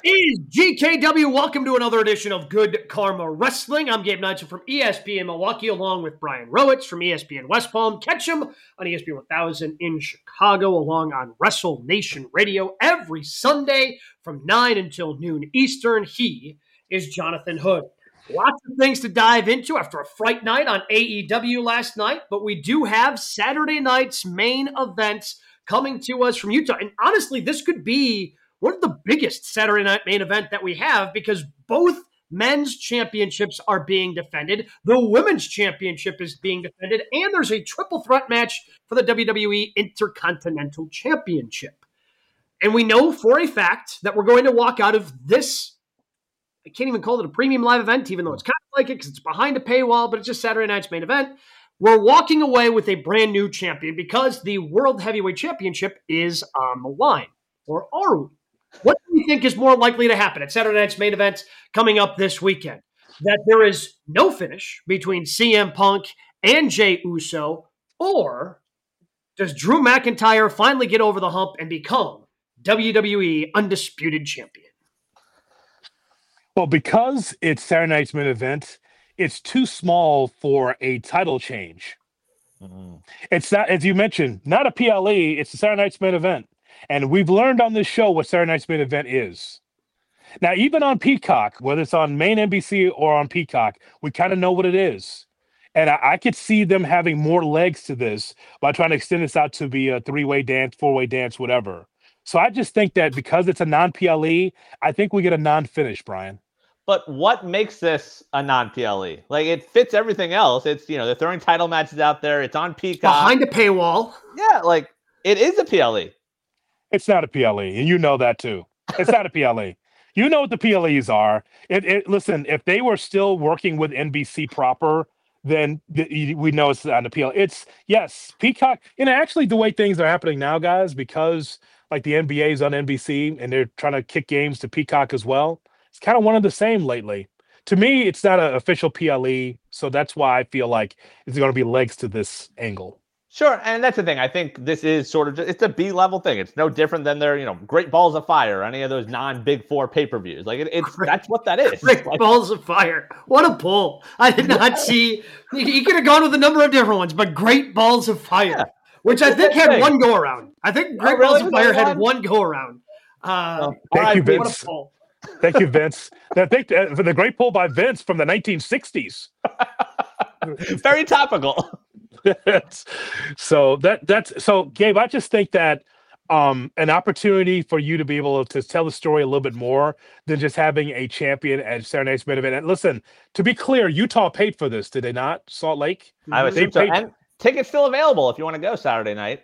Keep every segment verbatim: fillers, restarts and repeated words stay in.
is G K W? Welcome to another edition of Good Karma Wrestling. I'm Gabe Knightson from E S P N Milwaukee, along with Brian Rowitz from E S P N West Palm. Catch him on E S P N one thousand in Chicago, along on Wrestle Nation Radio every Sunday from nine until noon Eastern. He is Jonathan Hood. Lots of things to dive into after a fright night on A E W last night, but we do have Saturday night's main events coming to us from Utah. And honestly, this could be one of the biggest Saturday night main event that we have because both men's championships are being defended. The women's championship is being defended, and there's a triple threat match for the W W E Intercontinental Championship. And we know for a fact that we're going to walk out of this, I can't even call it a premium live event, even though it's kind of like it because it's behind a paywall, but it's just Saturday night's main event. We're walking away with a brand new champion because the World Heavyweight Championship is on the line. Or are we? What do you think is more likely to happen at Saturday night's main event coming up this weekend? That there is no finish between C M Punk and Jey Uso, or does Drew McIntyre finally get over the hump and become W W E Undisputed Champion? Well, because it's Saturday night's main event, it's too small for a title change. Mm-hmm. It's not, as you mentioned, not a P L E, it's the Saturday night's main event. And we've learned on this show what Saturday night's main event is. Now, even on Peacock, whether it's on main N B C or on Peacock, we kind of know what it is. And I, I could see them having more legs to this by trying to extend this out to be a three-way dance, four-way dance, whatever. So I just think that because it's a non-P L E, I think we get a non-finish, Brian. But what makes this a non-P L E? Like, it fits everything else. It's, you know, they're throwing title matches out there. It's on Peacock. Behind a paywall. Yeah, like, it is a P L E. It's not a P L E, and you know that too. It's not a P L E. You know what the P L Es are. It, it, listen, if they were still working with N B C proper, then the, we know it's not a P L E. It's, yes, Peacock. And actually, the way things are happening now, guys, because like the N B A is on N B C and they're trying to kick games to Peacock as well, it's kind of one of the same lately. To me, it's not an official P L E, so that's why I feel like there's going to be legs to this angle. Sure, and that's the thing. I think this is sort of just, it's a B-level thing. It's no different than their, you know, Great Balls of Fire or any of those non-Big Four pay-per-views. Like, it, it's great, that's what that is. Great like, Balls of Fire. What a pull. I did not see. You could have gone with a number of different ones, but Great Balls of Fire, yeah. which I think had thing. one go-around. I think Great oh, really? Balls of Fire had one go-around. Uh, oh, thank right, you, Vince. What a pull. Thank you, Vince. I think uh, for the great pull by Vince from the nineteen sixties. Very topical. so that that's so Gabe, I just think that um an opportunity for you to be able to tell the story a little bit more than just having a champion at Saturday night's main event. And listen, to be clear, Utah paid for this, did they not? Salt Lake? I would say so. And tickets still available if you want to go Saturday night.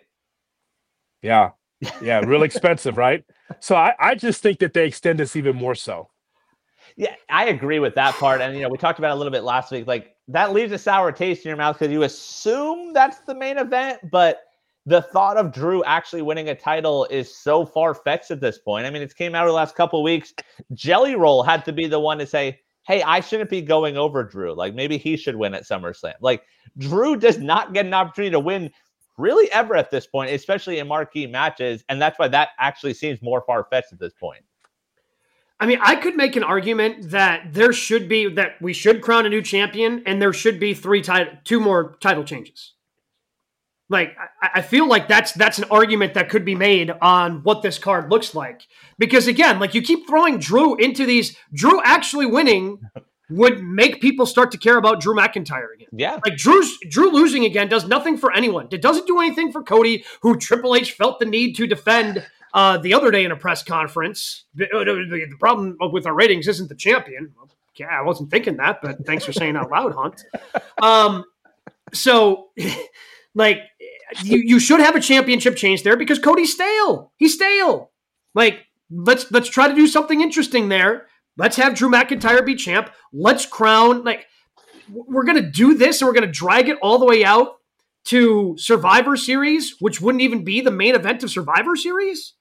Yeah. Yeah, real expensive, right? So I, I just think that they extend this even more so. Yeah, I agree with that part. And, you know, we talked about it a little bit last week. Like, that leaves a sour taste in your mouth because you assume that's the main event. But the thought of Drew actually winning a title is so far-fetched at this point. I mean, it's came out over the last couple of weeks. Jelly Roll had to be the one to say, hey, I shouldn't be going over Drew. Like, maybe he should win at SummerSlam. Like, Drew does not get an opportunity to win really ever at this point, especially in marquee matches. And that's why that actually seems more far-fetched at this point. I mean, I could make an argument that there should be, that we should crown a new champion and there should be three title, two more title changes. Like, I, I feel like that's, that's an argument that could be made on what this card looks like. Because again, like you keep throwing Drew into these, Drew actually winning would make people start to care about Drew McIntyre again. Yeah. Like Drew's Drew losing again does nothing for anyone. It doesn't do anything for Cody, who Triple H felt the need to defend uh, the other day in a press conference. The, the, the problem with our ratings isn't the champion. Well, yeah, I wasn't thinking that, but thanks for saying out loud, Hunt. Um, so, like, you, you should have a championship change there because Cody's stale. He's stale. Like, let's let's try to do something interesting there. Let's have Drew McIntyre be champ. Let's crown, like, we're going to do this and we're going to drag it all the way out to Survivor Series, which wouldn't even be the main event of Survivor Series,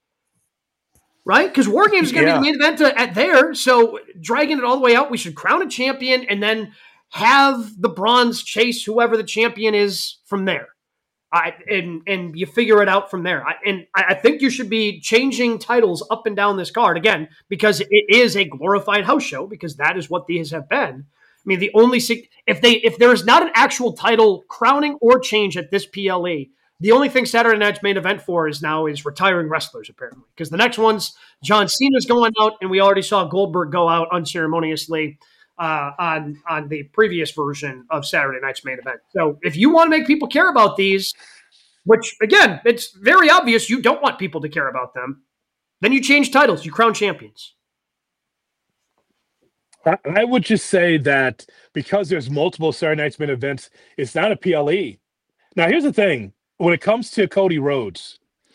right? Because War Games is going to yeah. be the main event at there. So dragging it all the way out, we should crown a champion and then have the Bronze chase whoever the champion is from there. I, and and you figure it out from there. I, and I think you should be changing titles up and down this card again because it is a glorified house show because that is what these have been. I mean, the only if they if there is not an actual title crowning or change at this P L E, the only thing Saturday Night's main event for is now is retiring wrestlers apparently because the next one's John Cena's going out, and we already saw Goldberg go out unceremoniously. Uh, on on the previous version of Saturday Night's main event. So if you want to make people care about these, which, again, it's very obvious you don't want people to care about them, then you change titles. You crown champions. I would just say that because there's multiple Saturday Night's main events, it's not a P L E. Now, here's the thing. When it comes to Cody Rhodes,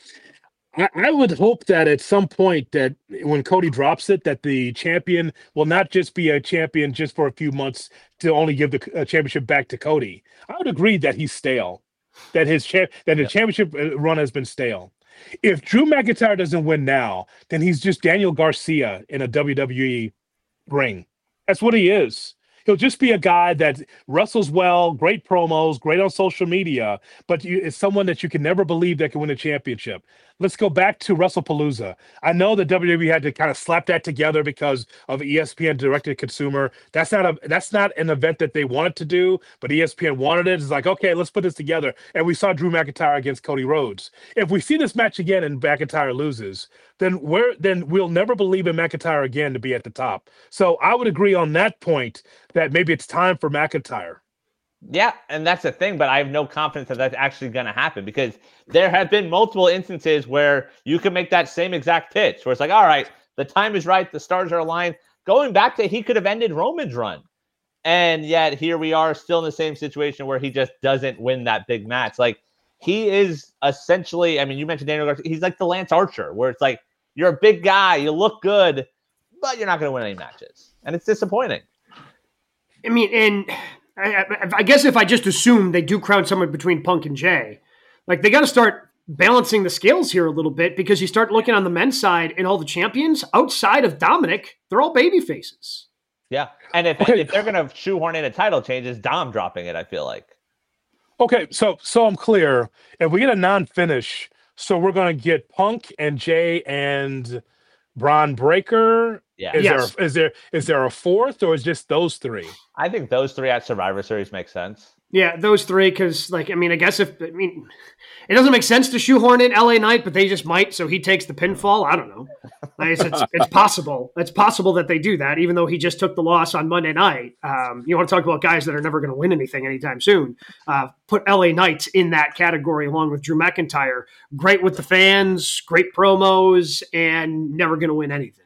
I, I would hope that at some point that when Cody drops it, that the champion will not just be a champion just for a few months to only give the uh, championship back to Cody. I would agree that he's stale, that his cha- that the yeah. championship run has been stale. If Drew McIntyre doesn't win now, then he's just Daniel Garcia in a W W E ring. That's what he is. He'll just be a guy that wrestles well, great promos, great on social media, but you, it's someone that you can never believe that can win a championship. Let's go back to WrestlePalooza. I know that W W E had to kind of slap that together because of E S P N direct to consumer. That's not a that's not an event that they wanted to do, but E S P N wanted it. It's like, okay, let's put this together. And we saw Drew McIntyre against Cody Rhodes. If we see this match again and McIntyre loses, then we're then we'll never believe in McIntyre again to be at the top. So I would agree on that point that maybe it's time for McIntyre. Yeah, and that's the thing, but I have no confidence that that's actually going to happen because there have been multiple instances where you can make that same exact pitch where it's like, all right, the time is right, the stars are aligned. Going back to he could have ended Roman's run. And yet here we are still in the same situation where he just doesn't win that big match. Like he is essentially, I mean, you mentioned Daniel Garcia, he's like the Lance Archer where it's like, you're a big guy, you look good, but you're not going to win any matches. And it's disappointing. I mean, and I, I guess if I just assume they do crown someone between Punk and Jay, like they got to start balancing the scales here a little bit because you start looking on the men's side and all the champions outside of Dominic, they're all baby faces. Yeah. And if, okay. if they're going to shoehorn in a title change, it's Dom dropping it, I feel like. Okay. So, so I'm clear. If we get a non-finish, so we're going to get Punk and Jay and Braun Breaker. Yeah. Is yes. there is there is there a fourth or is just those three? I think those three at Survivor Series make sense. Yeah, those three, because, like, I mean, I guess if, I mean, it doesn't make sense to shoehorn in L A Knight, but they just might, so he takes the pinfall. I don't know. It's, it's, it's possible. It's possible that they do that, even though he just took the loss on Monday night. Um, you want to talk about guys that are never going to win anything anytime soon. Uh, put L A Knight in that category along with Drew McIntyre. Great with the fans, great promos, and never going to win anything.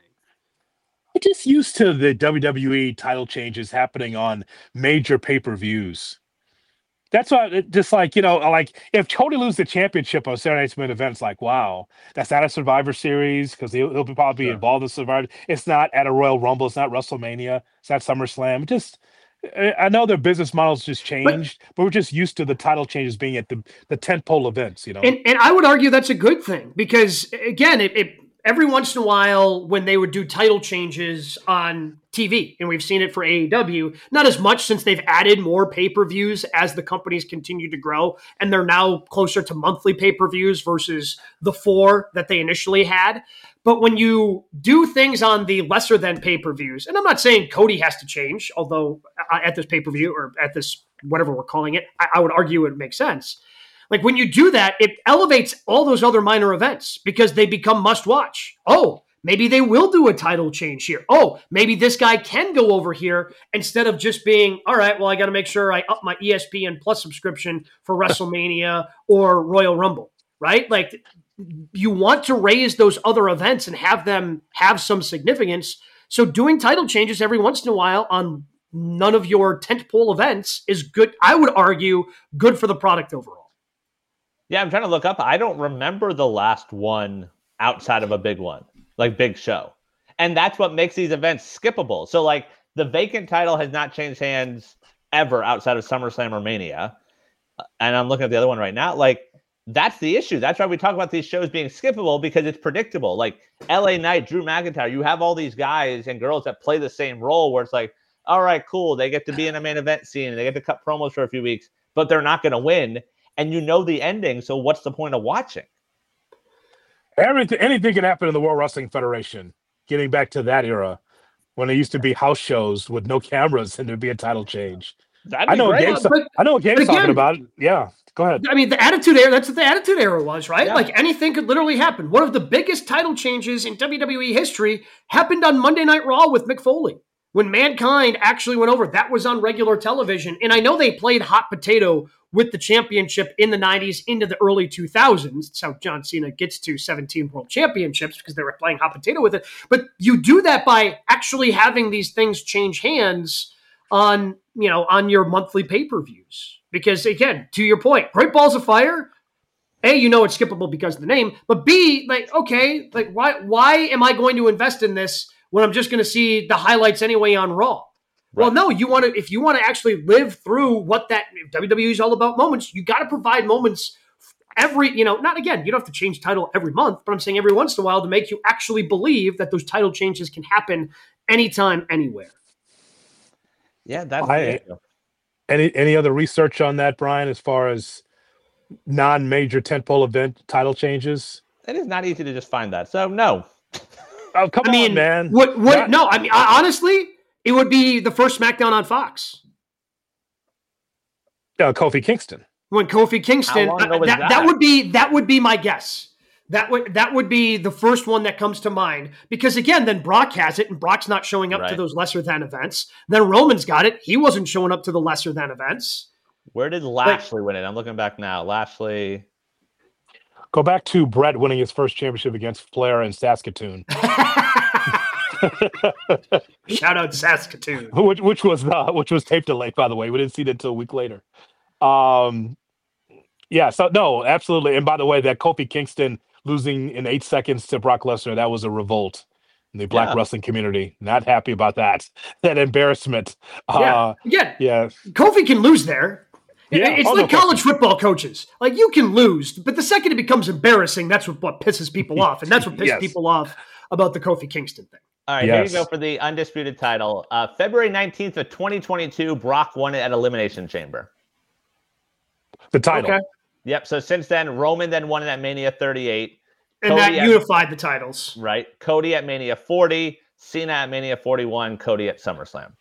I'm just used to the W W E title changes happening on major pay-per-views. That's why, it, just like, you know, like if Cody loses the championship on Saturday Night's main event, it's like, wow, that's not a Survivor Series because he'll, he'll probably be sure. involved in Survivor. It's not at a Royal Rumble. It's not WrestleMania. It's not SummerSlam. Just, I know their business models just changed, but, but we're just used to the title changes being at the, the tentpole events, you know? And, and I would argue that's a good thing because, again, it, it every once in a while when they would do title changes on T V, and we've seen it for A E W, not as much since they've added more pay-per-views as the companies continue to grow, and they're now closer to monthly pay-per-views versus the four that they initially had. But when you do things on the lesser than pay-per-views, and I'm not saying Cody has to change, although at this pay-per-view or at this whatever we're calling it, I, I would argue it makes sense. Like when you do that, it elevates all those other minor events because they become must watch. Oh, maybe they will do a title change here. Oh, maybe this guy can go over here instead of just being, all right, well, I got to make sure I up my E S P N Plus subscription for WrestleMania or Royal Rumble, right? Like you want to raise those other events and have them have some significance. So doing title changes every once in a while on none of your tentpole events is good. I would argue good for the product overall. Yeah, I'm trying to look up. I don't remember the last one outside of a big one, like big show. And that's what makes these events skippable. So like the vacant title has not changed hands ever outside of SummerSlam or Mania. And I'm looking at the other one right now. Like that's the issue. That's why we talk about these shows being skippable because it's predictable. Like L A Knight, Drew McIntyre, you have all these guys and girls that play the same role where it's like, all right, cool. They get to be in a main event scene and they get to cut promos for a few weeks, but they're not going to win. and you know the ending. So what's the point of watching? Everything, anything can happen in the World Wrestling Federation. Getting back to that era, when it used to be house shows with no cameras and there'd be a title change. That'd I be know, great. Gabe's, Uh, but- I know what Gabe's but again- talking about. Yeah, go ahead. I mean, the Attitude Era, that's what the Attitude Era was, right? Yeah. Like anything could literally happen. One of the biggest title changes in W W E history happened on Monday Night Raw with Mick Foley. When Mankind actually went over, that was on regular television. And I know they played hot potato with the championship in the nineties into the early two thousands. That's how John Cena gets to seventeen world championships, because they were playing hot potato with it. But you do that by actually having these things change hands on, you know, on your monthly pay-per-views. Because again, to your point, Great Balls of Fire, A, you know it's skippable because of the name, but B, like, okay, like why why am I going to invest in this when I'm just going to see the highlights anyway on Raw? Well, Right. no, you want to, if you want to actually live through what that W W E is all about, moments, you got to provide moments every, you know, not again, you don't have to change title every month, but I'm saying every once in a while to make you actually believe that those title changes can happen anytime, anywhere. Yeah, that's I- the issue. Any any other research on that, Brian, as far as non-major tentpole event title changes? It is not easy to just find that. So no. Oh, come I mean, on, man. What, what, Not- no, I mean, I, honestly, it would be the first SmackDown on Fox. Uh, Kofi Kingston. When Kofi Kingston, How long ago uh, was that, that? that would be that would be my guess. That would that would be the first one that comes to mind, because again, then Brock has it, and Brock's not showing up to Right. those lesser than events. Then Roman's got it; he wasn't showing up to the lesser than events. Where did Lashley win it? I'm looking back now. Lashley. Go back to Brett winning his first championship against Flair in Saskatoon, Shout out Saskatoon. which which was uh, which was tape delayed, by the way. We didn't see it until a week later. Um, yeah, so no, absolutely. And by the way, that Kofi Kingston losing in eight seconds to Brock Lesnar, that was a revolt in the Black Yeah. wrestling community. Not happy about that. That embarrassment. Yeah, Uh, again, yeah. Kofi can lose there. It- Yeah. It's Oh, like no college football coaches. Like, you can lose, but the second it becomes embarrassing, that's what, what pisses people off, and that's what pisses Yes. people off about the Kofi Kingston thing. All right, Yes. here you go for the undisputed title. Uh, February nineteenth of twenty twenty-two, Brock won it at Elimination Chamber. The title. Okay, Yep. So since then, Roman then won it at Mania thirty-eight. and Cody that at- unified the titles. Right. Cody at Mania forty. Cena at Mania forty-one. Cody at SummerSlam.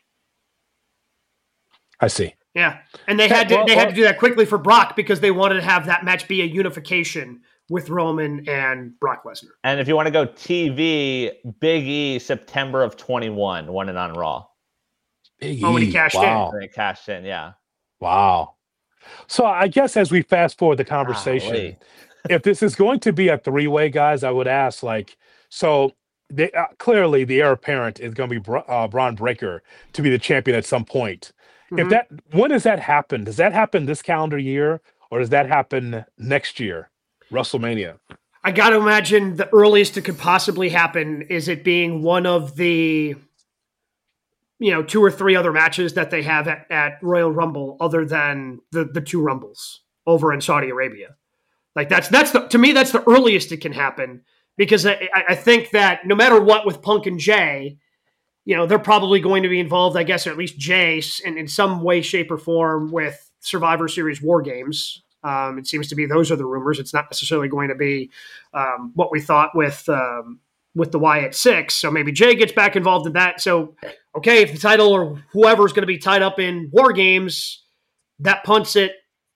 I see. Yeah, and they Yeah, had to well, they well- had to do that quickly for Brock because they wanted to have that match be a unification with Roman and Brock Lesnar. And if you want to go T V, Big E, September of twenty-one, won it on Raw. Big Oh, when he E. cashed in. wow. And it cashed in, yeah. Wow. So I guess as we fast forward the conversation, Golly. if this is going to be a three-way, guys, I would ask, like, so they, uh, clearly the heir apparent is going to be Bra- uh, Braun Breaker to be the champion at some point. If Mhm. that, when does that happen? Does that happen this calendar year, or does that happen next year, WrestleMania? I got to imagine the earliest it could possibly happen is it being one of the, you know, two or three other matches that they have at, at Royal Rumble, other than the the two Rumbles over in Saudi Arabia. Like that's that's the to me that's the earliest it can happen, because I, I I think that no matter what with Punk and Jay, you know, they're probably going to be involved, I guess, or at least Jay in, in some way, shape, or form with Survivor Series War Games. Um, it seems to be those are the rumors. It's not necessarily going to be um, what we thought with um, with the Wyatt Six. So maybe Jay gets back involved in that. So, okay, if the title or whoever is going to be tied up in War Games, that punts it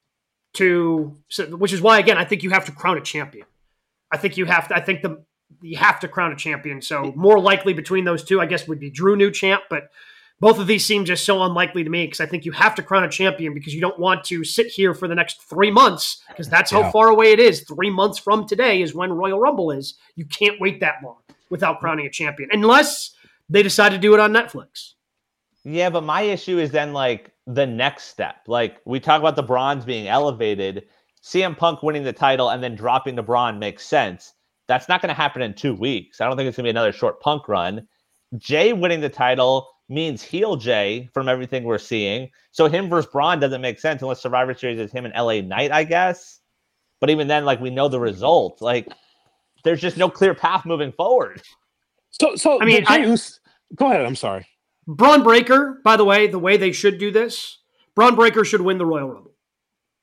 to, so, which is why, again, I think you have to crown a champion. I think you have to, I think the, you have to crown a champion. So more likely between those two, I guess, would be Drew new champ, but both of these seem just so unlikely to me, because I think you have to crown a champion, because you don't want to sit here for the next three months, because that's how Yeah. far away it is. Three months from today is when Royal Rumble is. You can't wait that long without crowning a champion, unless they decide to do it on Netflix. Yeah, but my issue is then like the next step. Like we talk about the bronze being elevated, C M Punk winning the title and then dropping the Braun makes sense. That's not going to happen in two weeks. I don't think it's going to be another short Punk run. Jay winning the title means heel Jay from everything we're seeing. So him versus Braun doesn't make sense unless Survivor Series is him and L A Knight, I guess. But even then, like we know the result. Like there's just no clear path moving forward. So, so I mean, but Jay I- Uso- go ahead. I'm sorry. Braun Breaker, by the way, the way they should do this, Braun Breaker should win the Royal Rumble.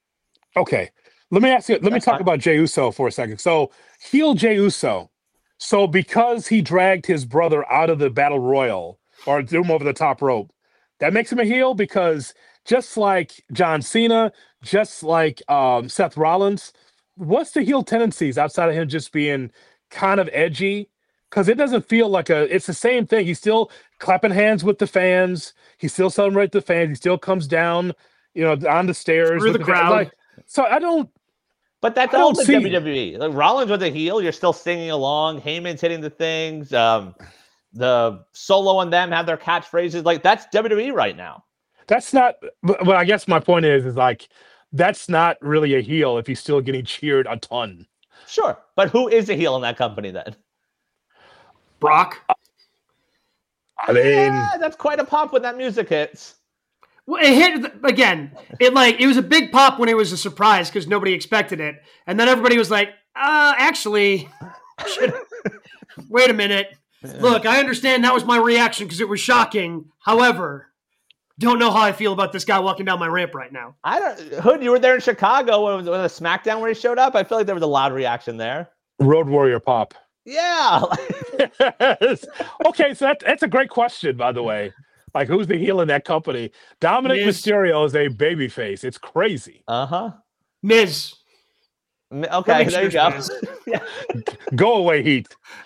Okay. Let me ask you, let That's me talk fine. about Jey Uso for a second. So, heel Jey Uso. So, because he dragged his brother out of the battle royal or threw him over the top rope, that makes him a heel because just like John Cena, just like um, Seth Rollins, what's the heel tendencies outside of him just being kind of edgy? Because it doesn't feel like a, it's the same thing. He's still clapping hands with the fans. He still celebrates the fans. He still comes down, you know, on the stairs Through with the fans. crowd. Like, so I don't, But that's I all don't the see W W E. Like Rollins was a heel. You're still singing along. Heyman's hitting the things. Um, the Solo and them have their catchphrases. Like that's W W E right now. that's not, but, but I guess my point is, is like, that's not really a heel if he's still getting cheered a ton. Sure, but who is a heel in that company then? Brock. I mean, Yeah, that's quite a pop when that music hits. Well, it hit again. It like it was a big pop when it was a surprise because nobody expected it, and then everybody was like, "Uh, actually, should- wait a minute. Look, I understand that was my reaction because it was shocking. However, don't know how I feel about this guy walking down my ramp right now." I don't. Hood, you were there in Chicago when it was when the SmackDown where he showed up. I feel like there was a loud reaction there. Road Warrior pop. Yeah. Okay, so that, that's a great question, by the way. Like, who's the heel in that company? Dominic Miz. Mysterio is a babyface. It's crazy. uh huh. Miz. Okay, makes there you go. sense, Yeah. Go away, Heat.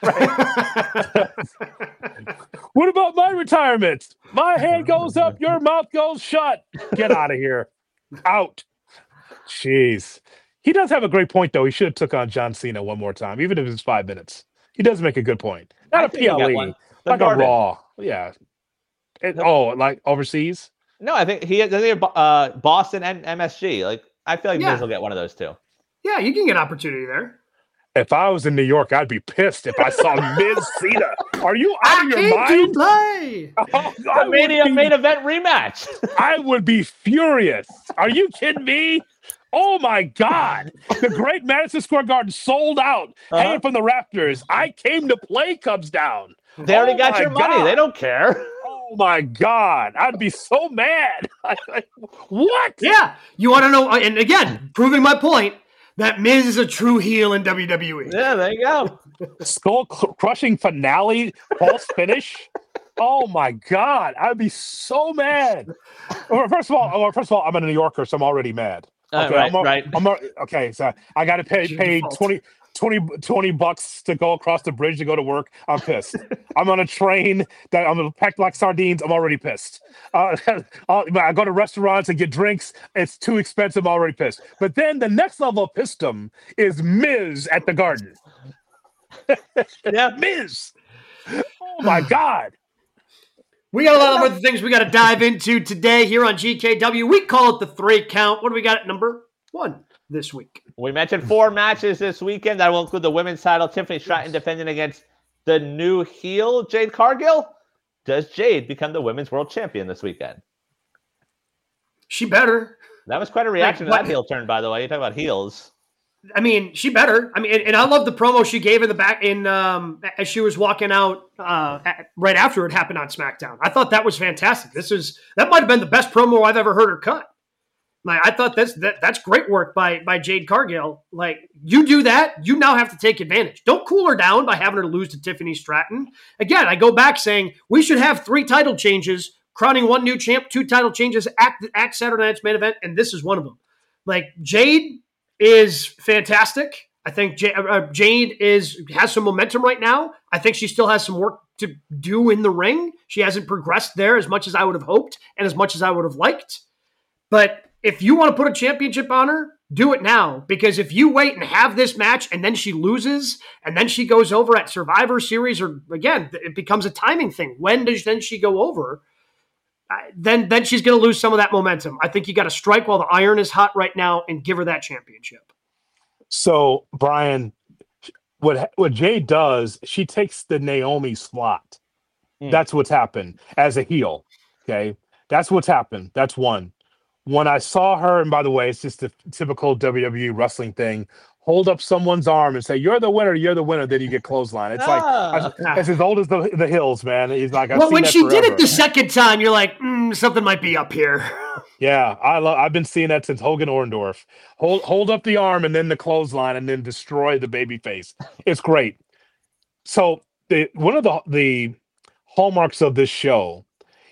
What about my retirement? My hand goes up, your mouth goes shut. Get out of here. Out. Jeez. He does have a great point, though. He should have took on John Cena one more time, even if it's five minutes. He does make a good point. I Not a think he got P L E, one. The like Garden. a Raw. Yeah. It- Nope. Oh, like overseas? No, I think he I think uh, Boston and M S G. Like I feel like Yeah. Miz will get one of those two. Yeah, you can get opportunity there. If I was in New York, I'd be pissed if I saw Miz Cena. Are you out I of your came to mind? play. Oh, I, The would Mania be, main event rematch. I would be furious. Are you kidding me? Oh my God. The great Madison Square Garden sold out. Uh-huh. Hanging from the Raptors. I came to play comes down. They already Oh got my your money. God. They don't care. Oh my God. I'd be so mad. What? Yeah, you want to know? And again, proving my point that Miz is a true heel in W W E. Yeah, there you go. Skull cr- crushing finale, false finish. Oh my God. I'd be so mad. Well, First of all, well, first of all, I'm a New Yorker, so I'm already mad. Uh, Okay, right, I'm, al- right. I'm al- okay, so I got to pay Your pay default. twenty, twenty, twenty bucks to go across the bridge to go to work. I'm pissed. I'm on a train that I'm packed like sardines. I'm already pissed. Uh, I'll- I go to restaurants and get drinks. It's too expensive. I'm already pissed. But then the next level of pissdom is Miz at the Garden. Yeah. Miz. Oh my God. We got a lot of other things we got to dive into today here on G K W. We call it the three count. What do we got at number one this week? We mentioned four matches this weekend. That will include the women's title. Tiffany Stratton defending against the new heel, Jade Cargill. Does Jade become the women's world champion this weekend? She better. That was quite a reaction Like, to what- that heel turn, by the way. You talk about heels. I mean, she better. I mean, and, and I love the promo she gave in the back in um, as she was walking out uh, at, right after it happened on SmackDown. I thought that was fantastic. This is that might have been the best promo I've ever heard her cut. Like I thought that's that, that's great work by by Jade Cargill. Like you do that, you now have to take advantage. Don't cool her down by having her lose to Tiffany Stratton. Again, I go back saying we should have three title changes, crowning one new champ, two title changes at at Saturday Night's main event, and this is one of them. Like Jade is fantastic. I think J- uh, Jade is has some momentum right now. I think she still has some work to do in the ring. She hasn't progressed there as much as I would have hoped and as much as I would have liked. But if you want to put a championship on her, do it now. Because if you wait and have this match and then she loses and then she goes over at Survivor Series, or again, it becomes a timing thing. When does then she go over? Then, then she's going to lose some of that momentum. I think you got to strike while the iron is hot right now and give her that championship. So, Brian, what what Jade does, she takes the Naomi slot. Mm. That's what's happened as a heel. Okay, that's what's happened. That's one. When I saw her, and by the way, it's just the typical W W E wrestling thing. Hold up someone's arm and say, "You're the winner. You're the winner." Then you get clothesline. It's Ah. like it's as old as the the hills, man. He's like, I've Well, seen when that she did forever. it the second time, you're like, mm, something might be up here. Yeah, I love. I've been seeing that since Hogan Orndorff. Hold hold up the arm and then the clothesline and then destroy the baby face. It's great. So the one of the the hallmarks of this show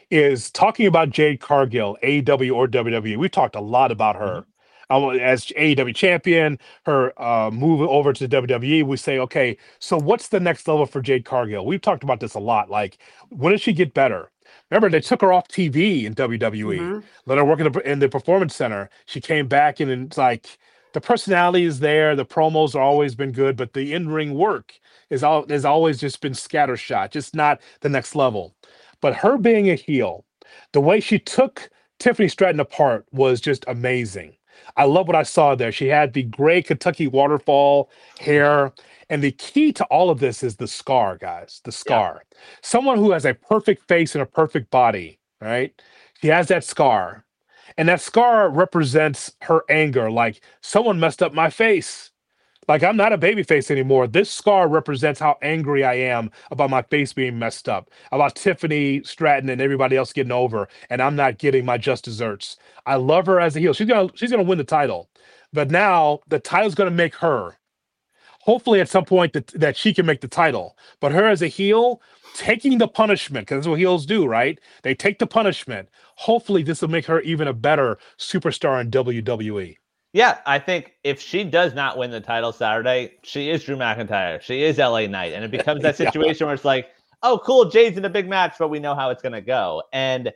is talking about Jade Cargill, A E W or W W E. We've talked a lot about her. Mm-hmm. um, as A E W champion, her uh, move over to W W E. We say, okay, so what's the next level for Jade Cargill? We've talked about this a lot. Like, when does she get better? Remember, they took her off T V in W W E, mm-hmm. let her work in the, in the Performance Center. She came back, and it's like the personality is there. The promos have always been good, but the in-ring work is all has always just been scattershot, just not the next level. But her being a heel, the way she took Tiffany Stratton apart was just amazing. I love what I saw there. She had the gray Kentucky waterfall hair. And the key to all of this is the scar, guys, the scar. Yeah. Someone who has a perfect face and a perfect body, right? She has that scar. And that scar represents her anger. Like, someone messed up my face. Like, I'm not a baby face anymore. This scar represents how angry I am about my face being messed up, about Tiffany Stratton and everybody else getting over, and I'm not getting my just desserts. I love her as a heel. She's gonna she's gonna win the title. But now the title's gonna make her. Hopefully at some point that, that she can make the title. But her as a heel, taking the punishment, because that's what heels do, right? They take the punishment. Hopefully this will make her even a better superstar in W W E. Yeah, I think if she does not win the title Saturday, she is Drew McIntyre. She is L A Knight. And it becomes that situation yeah. where it's like, oh, cool, Jade's in a big match, but we know how it's going to go. And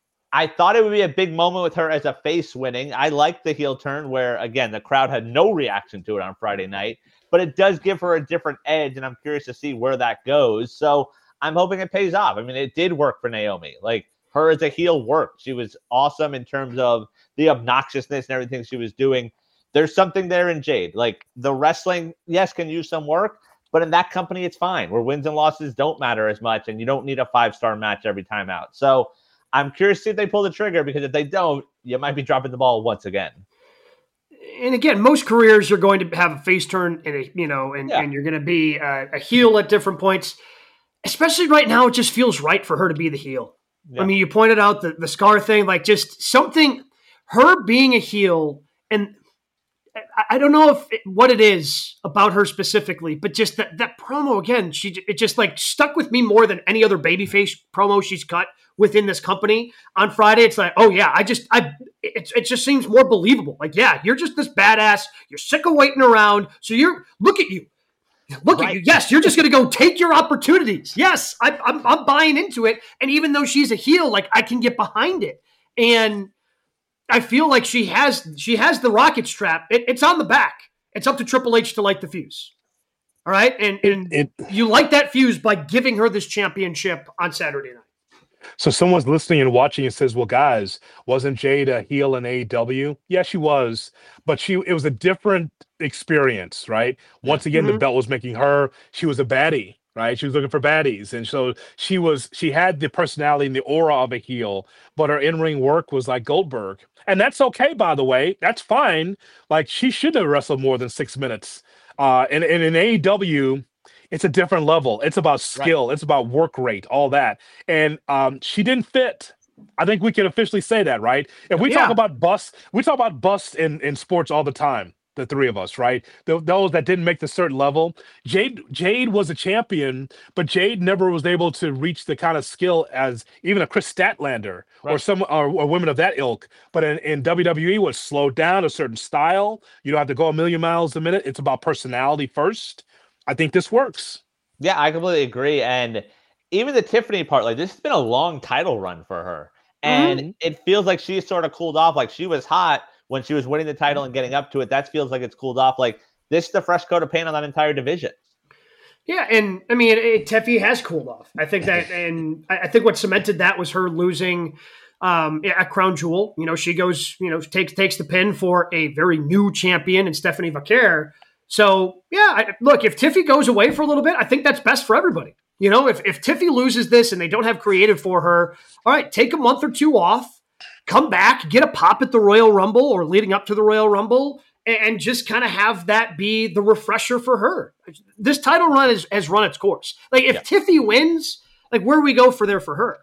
I thought it would be a big moment with her as a face winning. I liked the heel turn where, again, the crowd had no reaction to it on Friday night. But it does give her a different edge, and I'm curious to see where that goes. So I'm hoping it pays off. I mean, it did work for Naomi. Like, her as a heel worked. She was awesome in terms of the obnoxiousness and everything she was doing. There's something there in Jade. Like, the wrestling, yes, can use some work, but in that company, it's fine, where wins and losses don't matter as much, and you don't need a five-star match every time out. So I'm curious to see if they pull the trigger, because if they don't, you might be dropping the ball once again. And again, most careers you're going to have a face turn, and a, you know, and, yeah. and you're going to be a, a heel at different points. Especially right now, it just feels right for her to be the heel. Yeah. I mean, you pointed out the, the scar thing, like just something. Her being a heel, and I, I don't know if it, what it is about her specifically, but just that that promo again, she it just like stuck with me more than any other babyface promo she's cut within this company. On Friday, it's like, oh yeah, I just I it, it just seems more believable. Like, yeah, you're just this badass. You're sick of waiting around, so you're look at you. Look right. at you. Yes, you're just going to go take your opportunities. Yes, I, I'm I'm buying into it. And even though she's a heel, like, I can get behind it. And I feel like she has she has the rocket strap. It, it's on the back. It's up to Triple H to light the fuse. All right? And, and it, it, you light that fuse by giving her this championship on Saturday night. So someone's listening and watching and says, well, guys, wasn't Jade a heel in A E W? Yeah, she was. But she it was a different experience, right? Once again, mm-hmm. the belt was making her. She was a baddie, right? She was looking for baddies. And so she was, she had the personality and the aura of a heel, but her in-ring work was like Goldberg. And that's okay, by the way. That's fine. Like, she should have wrestled more than six minutes. Uh, and, and in A E W, it's a different level. It's about skill. Right. It's about work rate, all that. And um, she didn't fit. I think we can officially say that, right? If we yeah. talk about bust, we talk about bust in, in sports all the time, the three of us, right? The, those that didn't make the certain level. Jade Jade was a champion, but Jade never was able to reach the kind of skill as even a Chris Statlander right. or some or, or women of that ilk. But in, in W W E, was slowed down, a certain style. You don't have to go a million miles a minute. It's about personality first. I think this works. Yeah, I completely agree. And even the Tiffany part, like, this has been a long title run for her. And mm-hmm. it feels like she's sort of cooled off. Like, she was hot when she was winning the title and getting up to it. That feels like it's cooled off. Like, this is the fresh coat of paint on that entire division. Yeah, and I mean, it, it, Tiffy has cooled off. I think that, and I, I think what cemented that was her losing um, at Crown Jewel. You know, she goes, you know, takes takes the pin for a very new champion in Stephanie Vaquer. So, yeah, I, look, if Tiffy goes away for a little bit, I think that's best for everybody. You know, if, if Tiffy loses this and they don't have creative for her, all right, take a month or two off, come back, get a pop at the Royal Rumble or leading up to the Royal Rumble, and, and just kind of have that be the refresher for her. This title run is, has run its course. Like, if yeah. Tiffy wins, like, where do we go for there for her?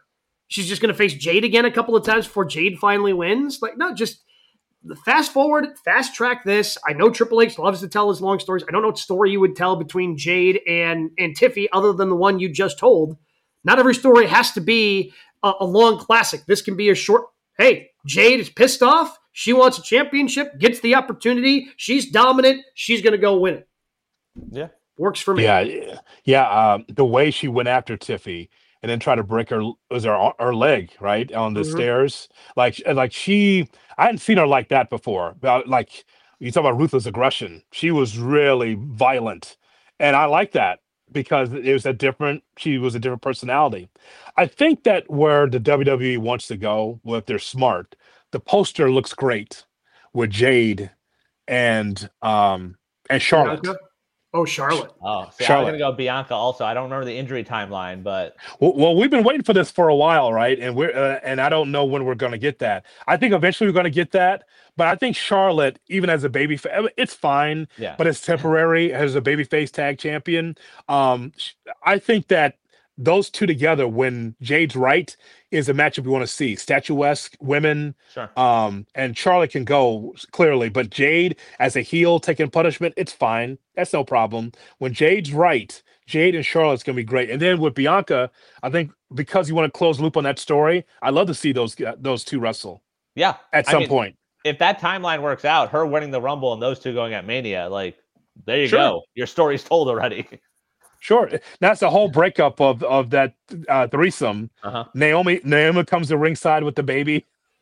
she's just going to face Jade again a couple of times before Jade finally wins. Like, no, just fast forward, fast track this. I know Triple H loves to tell his long stories. I don't know what story you would tell between Jade and, and Tiffy other than the one you just told. Not every story has to be a, a long classic. This can be a short, hey, Jade is pissed off. She wants a championship, gets the opportunity. She's dominant. She's going to go win it. Yeah. Works for me. Yeah. Yeah. Um, the way she went after Tiffy and then try to break her was her, her leg, right, on the mm-hmm. stairs. Like, like she, I hadn't seen her like that before. Like, you talk about ruthless aggression. She was really violent. And I like that because it was a different, she was a different personality. I think that where the W W E wants to go, well, if they're smart, the poster looks great with Jade and, um, and Charlotte. Bianca? Oh, Charlotte. Oh, see, Charlotte. I'm going to go Bianca also. I don't remember the injury timeline, but. Well, well we've been waiting for this for a while, right? And we're uh, and I don't know when we're going to get that. I think eventually we're going to get that. But I think Charlotte, even as a baby, it's fine. Yeah. But it's temporary as a babyface tag champion. Um, I think that those two together, when Jade's right, is a matchup we want to see. Statuesque women, sure. um, and Charlotte can go clearly, but Jade as a heel taking punishment, it's fine. That's no problem. When Jade's right, Jade and Charlotte's gonna be great. And then with Bianca, I think because you want to close loop on that story, I'd love to see those uh, those two wrestle. Yeah, at some I mean, point. If that timeline works out, her winning the Rumble and those two going at Mania, like there you sure. go. Your story's told already. Sure, that's the whole breakup of of that uh, threesome. Uh-huh. Naomi Naomi comes to ringside with the baby.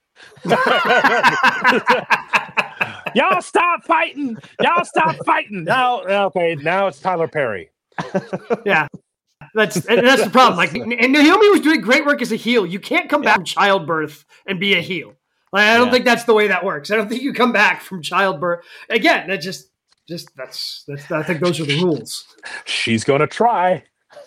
Y'all stop fighting! Y'all stop fighting! Now, okay, now it's Tyler Perry. Yeah, that's that's the problem. Like, and Naomi was doing great work as a heel. You can't come back from childbirth and be a heel. Like, I don't yeah. think that's the way that works. I don't think you come back from childbirth again. That just. Just that's that's I think those are the rules. She's gonna try.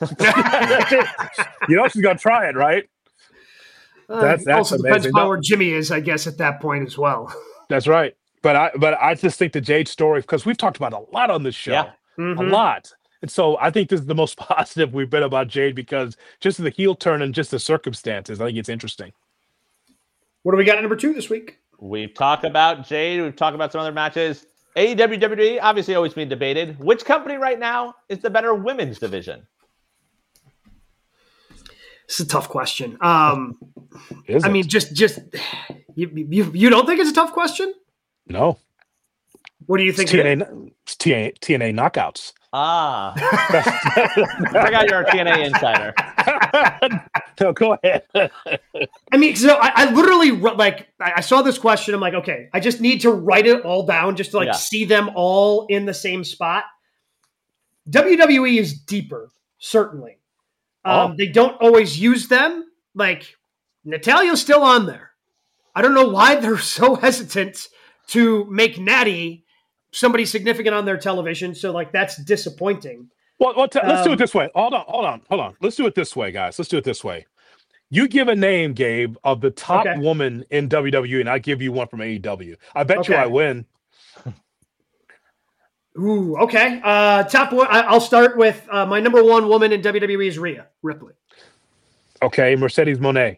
You know she's gonna try it, right? Uh, that's that's also amazing. Depends on where Jimmy is, I guess, at that point as well. That's right. But I but I just think the Jade story, because we've talked about a lot on this show, yeah. mm-hmm. a lot. And so I think this is the most positive we've been about Jade because just the heel turn and just the circumstances, I think it's interesting. What do we got at number two this week? We've talked about Jade. We've talked about some other matches. A E W, W W E, obviously always being debated. Which company right now is the better women's division? It's a tough question. Um, is I it? mean, just just you, you you don't think it's a tough question? No. What do you think? It's T N A, it's T N A, T N A knockouts. Ah. I got your T N A insider. No, go ahead. I mean, so I, I literally like I saw this question. I'm like, okay, I just need to write it all down just to like yeah. see them all in the same spot. W W E is deeper, certainly. Um, oh. They don't always use them. Like Natalia's still on there. I don't know why they're so hesitant to make Natty somebody significant on their television. So like that's disappointing. Well, well t- let's um, do it this way. Hold on, hold on, hold on. Let's do it this way, guys. Let's do it this way. You give a name, Gabe, of the top okay. woman in W W E, and I give you one from A E W. I bet okay. you I win. Ooh, okay. Uh, top one. I, I'll start with uh, my number one woman in W W E is Rhea Ripley. Okay, Mercedes Moné.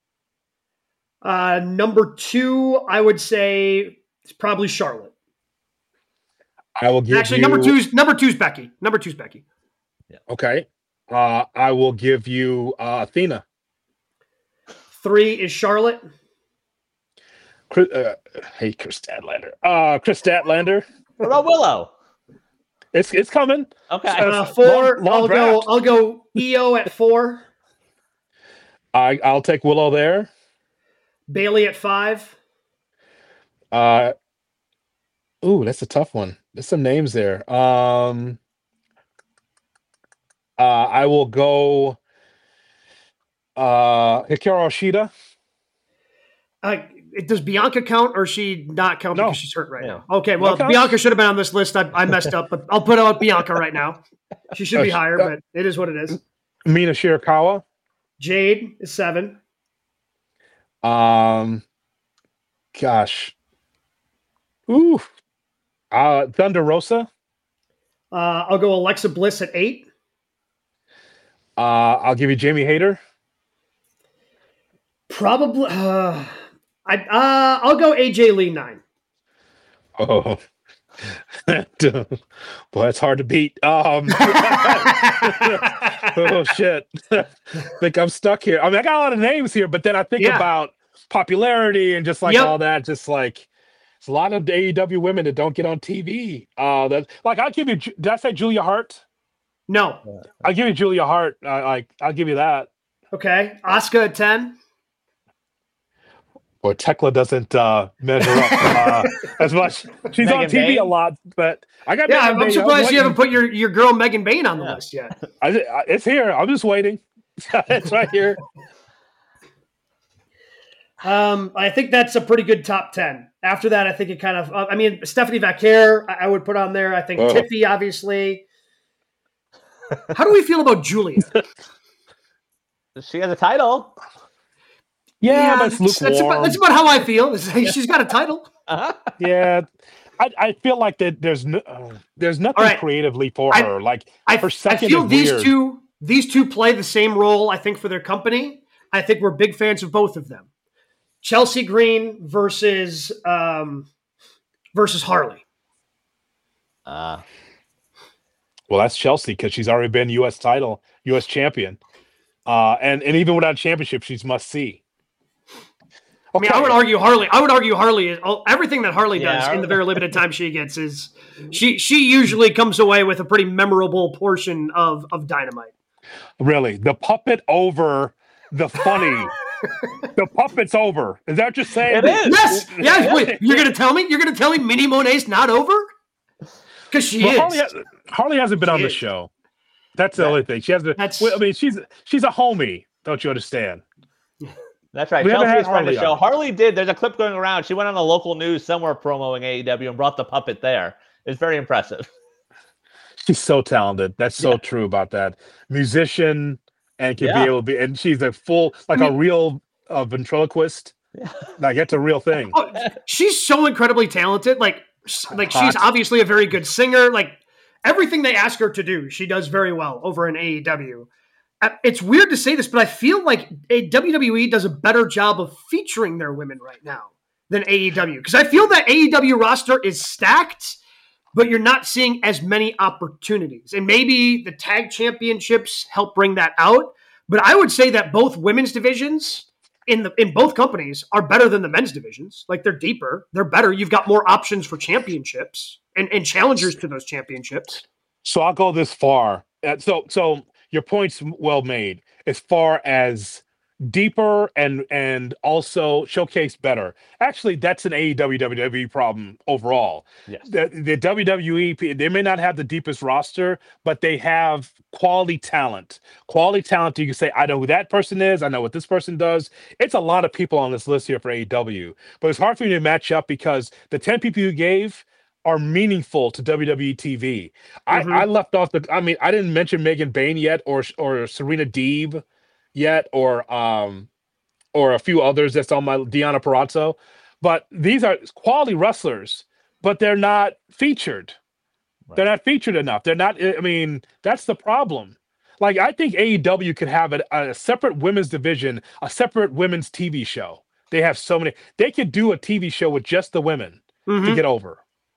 Uh, number two, I would say it's probably Charlotte. I will give Actually, you... number two's number two's Becky. Number two's Becky. Yeah. Okay. Uh, I will give you uh, Athena. Three is Charlotte. Chris, uh, hey, Chris Statlander. Uh, Chris Statlander. What about Willow? It's it's coming. Okay. Uh, four. Long, long I'll draft. go. I'll go E O at four. I I'll take Willow there. Bailey at five. Uh. Ooh, that's a tough one. There's some names there. Um. Uh, I will go. Uh, Hikaru Shida. Uh, does Bianca count, or she not count no. because she's hurt right yeah. now? Okay, well, no Bianca should have been on this list. I, I messed up, but I'll put out Bianca right now. She should be higher, but it is what it is. Mina Shirakawa. Jade is seven. Um, gosh. Ooh. Uh, Thunder Rosa. Uh, I'll go Alexa Bliss at eight. Uh, I'll give you Jamie Hayter. Probably. Uh, I uh, I'll go A J Lee nine. Oh, boy, it's hard to beat. Um, oh shit! I think I'm stuck here. I mean, I got a lot of names here, but then I think Yeah. about popularity and just like Yep. all that. Just like it's a lot of A E W women that don't get on T V. Uh, that like I'll give you. Did I say Julia Hart? No. I'll give you Julia Hart. Uh, like I'll give you that. Okay. Asuka at ten. Or Tekla doesn't uh, measure up uh, as much. She's Megan on T V Bayne? a lot, but I got. Yeah, Megan I'm, I'm Bayne. I was surprised you waiting. haven't put your, your girl Megan Bayne on the Yeah. list yet. I, I, it's here. I'm just waiting. It's right here. Um, I think that's a pretty good top ten. After that, I think it kind of. Uh, I mean, Stephanie Vaquer, I, I would put on there. I think Oh. Tiffy, obviously. How do we feel about Julia? She has a title. Yeah, but it's that's, that's, lukewarm. about, that's about how I feel. She's got a title. Uh-huh. Yeah, I, I feel like that. There's no, uh, there's nothing All right. creatively for I- her. Like I, her I second feel is these weird. two these two play the same role. I think for their company. I think we're big fans of both of them. Chelsea Green versus um, versus Harley. Uh, Well, that's Chelsea because she's already been U S title, U S champion, uh, and and even without a championship, she's must see. I mean, I would argue Harley. I would argue Harley is oh, everything that Harley Yeah, does in Harley- the very limited time she gets is she she usually comes away with a pretty memorable portion of of Dynamite. Really, the puppet over the funny. The puppet's over. Is that what you're saying? It is. Yes, yes. Wait, you're gonna tell me? You're gonna tell me Minnie Monet's not over? Because she Well, is. Harley, has, Harley hasn't been She on the is. show. That's the That- only thing. She has. That's- Well, I mean, she's she's a homie. Don't you understand? That's right. We haven't Chelsea's had run the Harley show. on. Harley did. There's a clip going around. She went on the local news somewhere promoting A E W and brought the puppet there. It's very impressive. She's so talented. That's so Yeah. true about that. Musician and can Yeah. be able to be, and she's a full like I a real uh, ventriloquist. Yeah. Like that's a real thing. Oh, she's so incredibly talented. Like, s- like she's Hot. obviously a very good singer. Like everything they ask her to do, she does very well over in A E W. Uh, It's weird to say this, but I feel like a W W E does a better job of featuring their women right now than A E W because I feel that A E W roster is stacked, but you're not seeing as many opportunities. And maybe the tag championships help bring that out. But I would say that both women's divisions in the in both companies are better than the men's divisions. Like they're deeper, they're better. You've got more options for championships and, and challengers to those championships. So I'll go this far. Uh, so so your point's well made. As far as deeper and and also showcase better. Actually, that's an A E W W W E problem overall. Yes. The, the W W E, p- they may not have the deepest roster, but they have quality talent. Quality talent. You can say, I know who that person is. I know what this person does. It's a lot of people on this list here for A E W, but it's hard for me to match up because the ten people you gave are meaningful to W W E T V. Mhm. I, I left off the. I mean, I didn't mention Megan Bayne yet, or or Serena Deeb yet, or um, or a few others that's on my Deonna Purrazzo. But these are quality wrestlers, but they're not featured. Right. They're not featured enough. They're not. I mean, that's the problem. Like, I think A E W could have a, a separate women's division, a separate women's T V show. They have so many. They could do a T V show with just the women to Mhm. get over.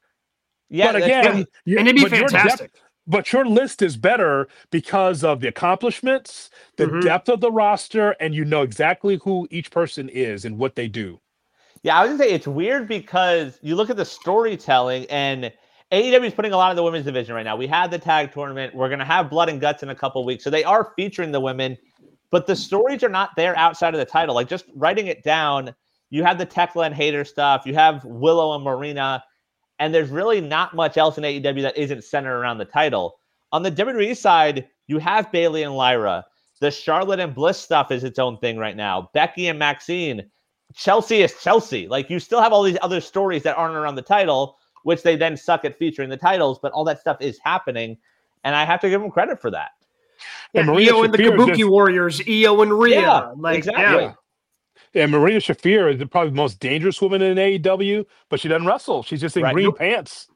Yeah, but that's again, right. you- And it'd be but your depth- fantastic. but your list is better because of the accomplishments, the Mhm. depth of the roster, and you know exactly who each person is and what they do. Yeah, I was gonna say it's weird because you look at the storytelling and A E W is putting a lot of the women's division right now. We had the tag tournament. We're gonna have Blood and Guts in a couple weeks, so they are featuring the women, but the stories are not there outside of the title. Like just writing it down, you have the Tekla and Hater stuff, you have Willow and Marina, and there's really not much else in A E W that isn't centered around the title. On the W W E side, you have Bayley and Lyra. The Charlotte and Bliss stuff is its own thing right now. Becky and Maxine. Chelsea is Chelsea. Like, you still have all these other stories that aren't around the title, which they then suck at featuring the titles, but all that stuff is happening, and I have to give them credit for that. Yeah, And Maria Io and the Shafir is Kabuki just- Warriors, Io and Rhea. Yeah, like, exactly. yeah. Yeah, Maria Shafir is probably the most dangerous woman in A E W, but she doesn't wrestle. She's just in Right. green Nope. pants,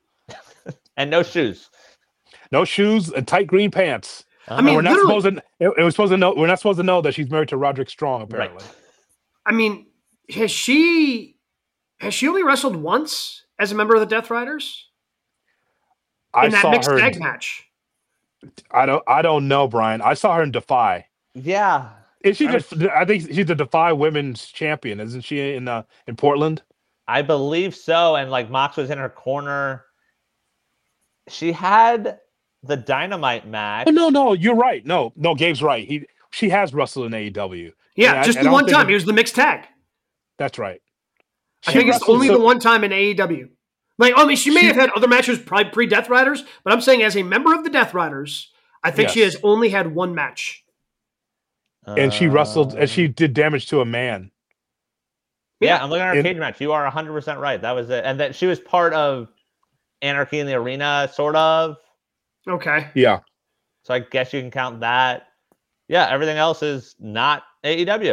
And no shoes. no shoes, and tight green pants. I mean, And we're not literally- supposed to. It, it was supposed to know. We're not supposed to know that she's married to Roderick Strong. Apparently, I mean, has she has she only wrestled once as a member of the Death Riders? I in that saw mixed her. tag match. I don't. I don't know, Brian. I saw her in Defy. Yeah. Is she I just? I think she's the Defy Women's Champion, isn't she? In uh, in Portland. I believe so. And like Mox was in her corner. She had the Dynamite match. Oh, no, no, you're right. No, no, Gabe's right. He she has wrestled in A E W. Yeah, and just I, the one time. It, He was the mixed tag. That's right. She I think it's only so, the one time in A E W. Like, I mean, she may she, have had other matches pre-Death Riders, but I'm saying as a member of the Death Riders, I think yes. she has only had one match. And she wrestled, and she did damage to a man. Yeah, yeah I'm looking at her in, cage match. You are one hundred percent right. That was it. And that she was part of Anarchy in the Arena, sort of. Okay. Yeah. So I guess you can count that. Yeah, everything else is not A E W.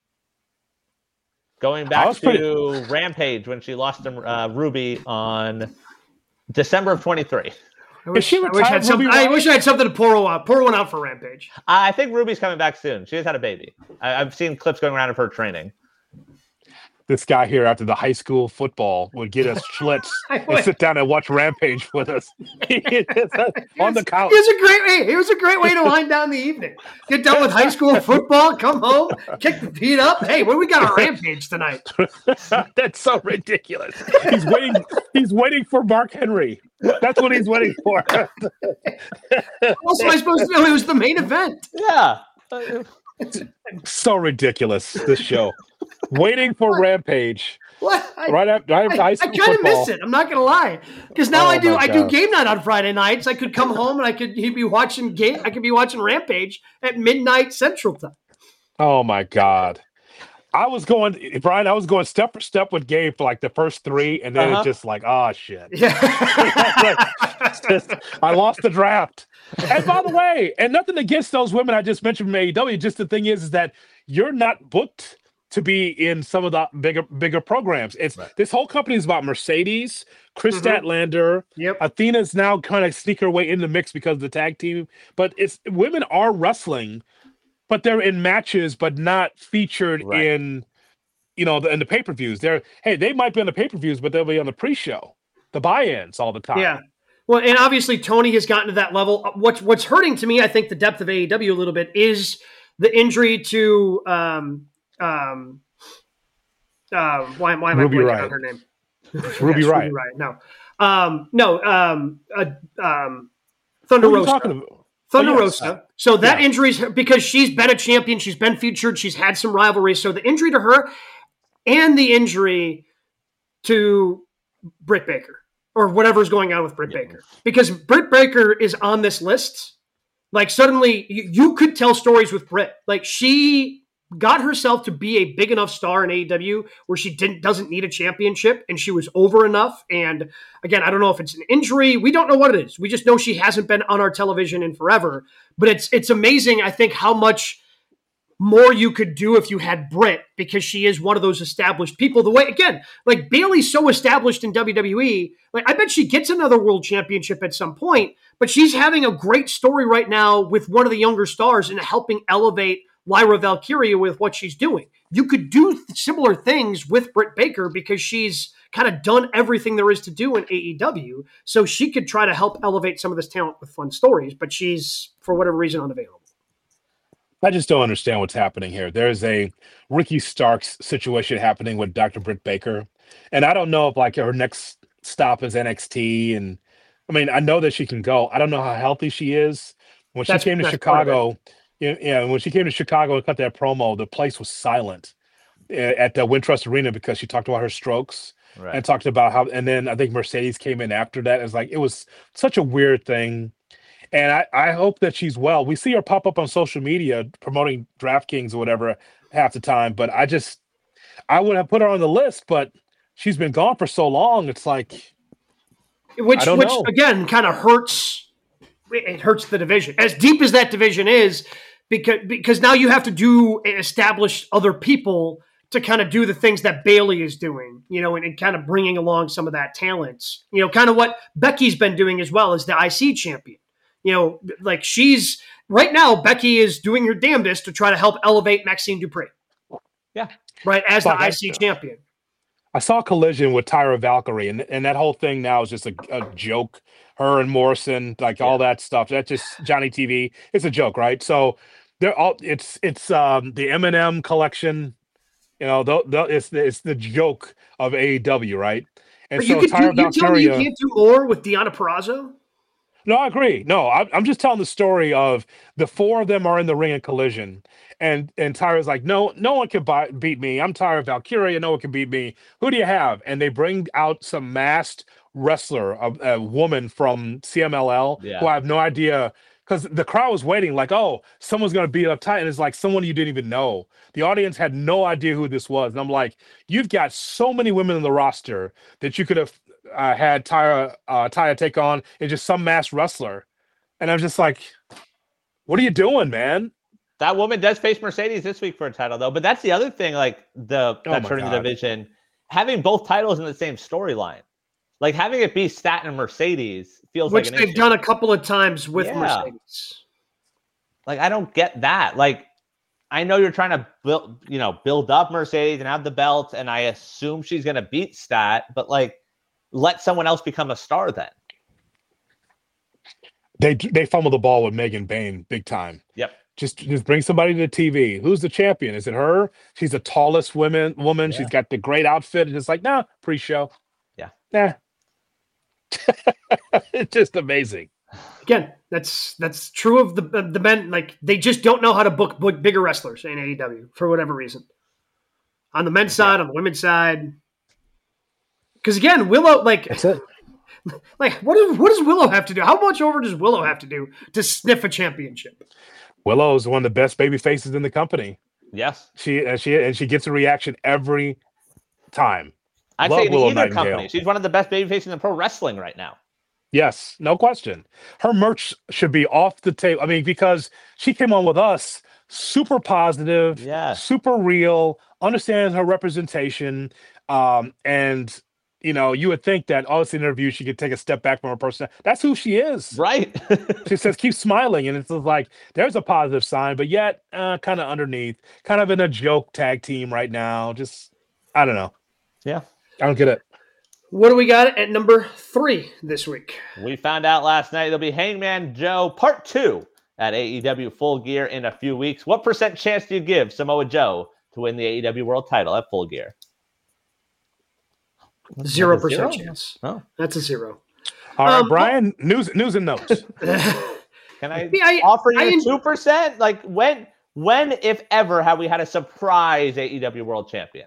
Going back to pretty... Rampage when she lost to uh, Ruby on December of twenty-three. I wish, I, wish I, had some, I wish I had something to pour, uh, pour one out for Rampage. I think Ruby's coming back soon. She just had a baby. I, I've seen clips going around of her training. This guy here after the high school football would get us Schlitz and sit down and watch Rampage with us on the couch. It was a great way. It was a great way to wind down the evening. Get done with high school football, come home, kick the feet up. Hey, what do we got on Rampage tonight? That's so ridiculous. He's waiting. He's waiting for Mark Henry. That's what he's waiting for. How else am I supposed to know it was the main event? Yeah. So ridiculous, this show. Waiting for what? Rampage. What? I, right after I, I, I kind of miss it. I'm not gonna lie, because now oh I do. I do game night on Friday nights. I could come home and I could he'd be watching game. I could be watching Rampage at midnight Central Time. Oh my God. I was going, Brian, I was going step for step with Gabe for like the first three, and then uh-huh. it's just like, oh, shit. Yeah. just, I lost the draft. And by the way, and nothing against those women I just mentioned from A E W, just the thing is, is that you're not booked to be in some of the bigger bigger programs. It's right. This whole company is about Mercedes, Chris mm-hmm. Statlander. Yep. Athena's now kind of sneak her way in the mix because of the tag team. But it's women are wrestling, but they're in matches, but not featured right. in, you know, the, in the pay-per-views. They're, hey, they might be on the pay-per-views, but they'll be on the pre-show, the buy-ins all the time. Yeah. Well, and obviously Tony has gotten to that level. What's what's hurting to me, I think, the depth of A E W a little bit is the injury to um um uh why why am Ruby I blanking Riott. on her name? Ruby yes, Riott. Ruby Riott. No, um, no, um, uh, um, Thunder Rosa. Thunder oh, yes. Rosa. So that yeah. injury's because she's been a champion. She's been featured. She's had some rivalries. So the injury to her and the injury to Britt Baker or whatever's going on with Britt yeah. Baker, because Britt Baker is on this list. Like suddenly you, you could tell stories with Britt. Like she got herself to be a big enough star in A E W where she didn't doesn't need a championship, and she was over enough. And again, I don't know if it's an injury. We don't know what it is. We just know she hasn't been on our television in forever. But it's it's amazing, I think, how much more you could do if you had Britt, because she is one of those established people. The way, again, like Bayley's so established in W W E, like I bet she gets another world championship at some point, but she's having a great story right now with one of the younger stars and helping elevate Lyra Valkyria with what she's doing. You could do similar things with Britt Baker because she's kind of done everything there is to do in A E W. So she could try to help elevate some of this talent with fun stories, but she's, for whatever reason, unavailable. I just don't understand what's happening here. There's a Ricky Starks situation happening with Doctor Britt Baker. And I don't know if like her next stop is N X T. And I mean, I know that she can go. I don't know how healthy she is. When she that's, came to Chicago, Yeah, yeah, when she came to Chicago and cut that promo, the place was silent at the Wintrust Arena because she talked about her strokes right. and talked about how, and then I think Mercedes came in after that. It's like, it was such a weird thing. And I, I hope that she's well. We see her pop up on social media promoting DraftKings or whatever half the time, but I just, I would have put her on the list, but she's been gone for so long. It's like, which, which know. again, kind of hurts. It hurts the division. As deep as that division is, because because now you have to do establish other people to kind of do the things that Bayley is doing, you know, and, and kind of bringing along some of that talent. You know, kind of what Becky's been doing as well as the I C champion. You know, like she's right now, Becky is doing her damnedest to try to help elevate Maxine Dupree. Yeah. right, as Fuck, the I- I C champion. I saw Collision with Tyra Valkyrie, and, and that whole thing now is just a, a joke. Her and Morrison, like all that stuff. That's just Johnny T V. It's a joke, right? So they're all. It's it's um the M and M collection. You know, the, the, it's the, it's the joke of A E W, right? And But so you could Tyra do, you tell me you Valkyrie. can't do more with Deonna Purrazzo? No, I agree. No, I, I'm just telling the story of the four of them are in the ring in Collision, and and Tyra's like, no, no one can buy, beat me. I'm Tyra Valkyria. No one can beat me. Who do you have? And they bring out some masked wrestler, a, a woman from C M L L, Yeah. who I have no idea, because the crowd was waiting, like, oh, someone's gonna beat up Ty, and it's like someone you didn't even know. The audience had no idea who this was, and I'm like, you've got so many women in the roster that you could have uh, had Tyra uh, Taya take on and just some masked wrestler, and I'm just like, what are you doing, man? That woman does face Mercedes this week for a title, though. But that's the other thing, like the Oh that my turning the God. division, having both titles in the same storyline, like having it be Stat and Mercedes feels Which like an they've issue. done a couple of times with Yeah. Mercedes. Like I don't get that. Like I know you're trying to build, you know, build up Mercedes and have the belt, and I assume she's going to beat Stat, but like let someone else become a star then. They they fumble the ball with Megan Bain big time. Yep. Just just bring somebody to T V. Who's the champion? Is it her? She's the tallest woman. Woman. Yeah. She's got the great outfit. And it's like, nah, pre-show. Yeah. Nah. It's just amazing. Again, that's that's true of the the men. Like they just don't know how to book, book bigger wrestlers in A E W for whatever reason. On the men's side, on the women's side, because again, Willow, like, That's it. like what does what does Willow have to do? How much over does Willow have to do to sniff a championship? Willow is one of the best baby faces in the company. Yes. She and she and she gets a reaction every time. I'd Love say in Willow either Nightingale. company. She's one of the best babyfaces in pro wrestling right now. Yes, no question. Her merch should be off the table. I mean, because she came on with us, super positive, Yeah. super real, understands her representation, um, and you know, you would think that all this interview she could take a step back from her person. That's who she is. Right. She says, "Keep smiling," and it's just like there's a positive sign, but yet uh, kind of underneath, kind of in a joke tag team right now. Just I don't know. Yeah. I don't get it. What do we got at number three this week? We found out last night there'll be Hangman Joe Part two at A E W Full Gear in a few weeks. What percent chance do you give Samoa Joe to win the A E W World title at Full Gear? Zero That's a percent zero? chance. Oh. That's a zero. All right, Um, Brian. News, news and notes. Can I, Yeah, I- offer I you en- two percent? Like when, when, if ever, have we had a surprise A E W World Champion?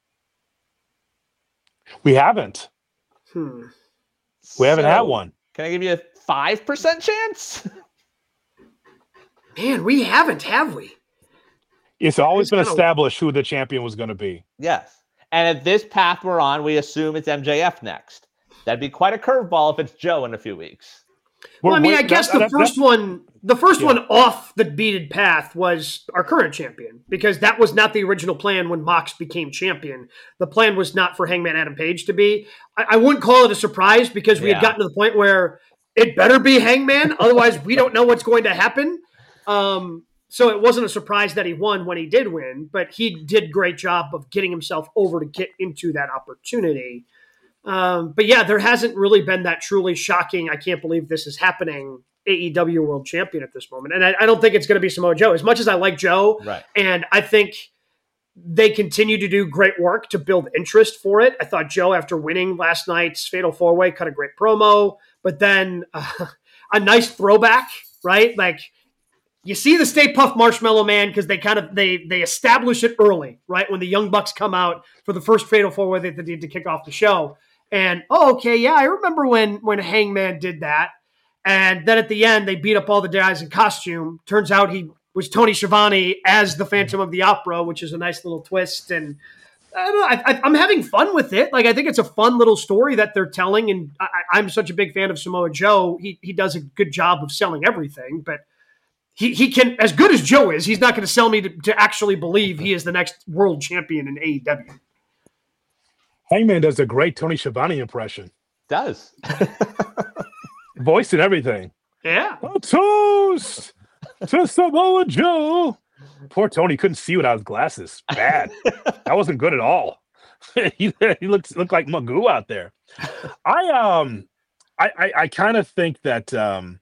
We haven't. Hmm. We haven't So, had one. Can I give you a five percent chance? Man, we haven't, have we? It's always It's been kinda- established who the champion was going to be. Yes. And at this path we're on, we assume it's M J F next. That'd be quite a curveball if it's Joe in a few weeks. Well, I We're mean, I waiting- guess that- the that- first that- one, the first Yeah. one off the beaded path was our current champion, because that was not the original plan when Mox became champion. The plan was not for Hangman Adam Page to be. I, I wouldn't call it a surprise because we Yeah. had gotten to the point where it better be Hangman, otherwise we don't know what's going to happen. Um, so it wasn't a surprise that he won when he did win, but he did great job of getting himself over to get into that opportunity. Um, but yeah, there hasn't really been that truly shocking, I can't believe this is happening, A E W World Champion at this moment. And I, I don't think it's going to be Samoa Joe. As much as I like Joe, Right. and I think they continue to do great work to build interest for it. I thought Joe, after winning last night's Fatal four-Way, cut a great promo, but then uh, a nice throwback, right? Like, you see the Stay Puft Marshmallow Man because they kind of they they establish it early, right? When the Young Bucks come out for the first Fatal four-Way that they did to kick off the show. And, oh, okay, yeah, I remember when when Hangman did that. And then at the end, they beat up all the guys in costume. Turns out he was Tony Schiavone as the Phantom of the Opera, which is a nice little twist. And I don't know, I, I, I'm having fun with it. Like, I think it's a fun little story that they're telling. And I, I'm such a big fan of Samoa Joe. He he does a good job of selling everything. But he, he can, as good as Joe is, he's not going to sell me to, to actually believe he is the next world champion in A E W. Hangman does a great Tony Schiavone impression, Does. voice and everything. Yeah. A toast to Samoa Joe. Poor Tony couldn't see without his glasses. Bad. That wasn't good at all. he he looked looked like Magoo out there. I um I I, I kind of think that um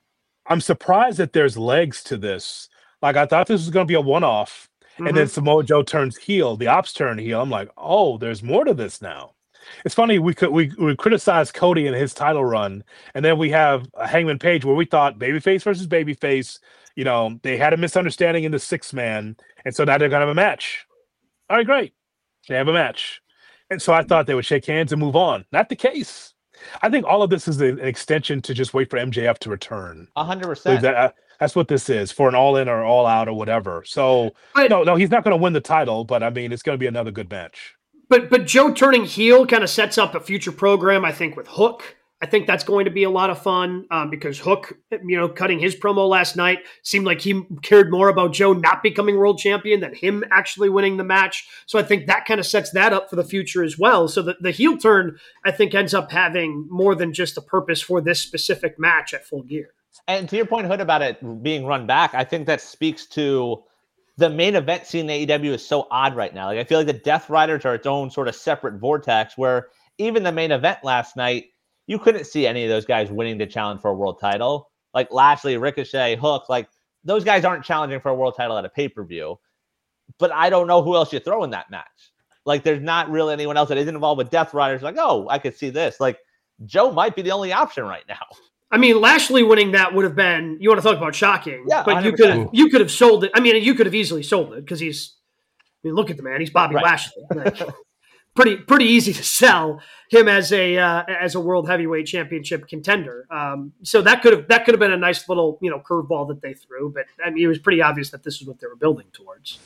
I'm surprised that there's legs to this. Like I thought this was going to be a one-off, mm-hmm. and then Samoa Joe turns heel, the Ops turn heel. I'm like, oh, there's more to this now. It's funny we could we we criticize Cody and his title run, and then we have a Hangman Page where we thought babyface versus babyface. You know, they had a misunderstanding in the six man, and so now they're gonna have a match. All right, great. They have a match, and so I thought they would shake hands and move on. Not the case. I think all of this is an extension to just wait for M J F to return. A hundred percent. That's what this is, for an all-in or all-out or whatever. So, but, no, no, he's not going to win the title, but, I mean, it's going to be another good match. But but Joe turning heel kind of sets up a future program, I think, with Hook. I think that's going to be a lot of fun um, because Hook, you know, cutting his promo last night, seemed like he cared more about Joe not becoming world champion than him actually winning the match. So I think that kind of sets that up for the future as well. So the, the heel turn, I think, ends up having more than just a purpose for this specific match at Full Gear. And to your point, Hood, about it being run back, I think that speaks to the main event scene in A E W is so odd right now. Like I feel like the Death Riders are its own sort of separate vortex where even the main event last night, you couldn't see any of those guys winning the challenge for a world title. Like Lashley, Ricochet, Hook, like those guys aren't challenging for a world title at a pay-per-view. But I don't know who else you throw in that match. Like there's not really anyone else that isn't involved with Death Riders. Like, oh, I could see this. Like Joe might be the only option right now. I mean, Lashley winning that would have been, you want to talk about shocking, yeah, but you could have, you could have sold it. I mean, you could have easily sold it because he's, I mean, look at the man. He's Bobby right. Lashley. Like, pretty, pretty easy to sell him as a, uh, as a world heavyweight championship contender. Um, so that could have, that could have been a nice little, you know, curveball that they threw, but I mean, it was pretty obvious that this is what they were building towards.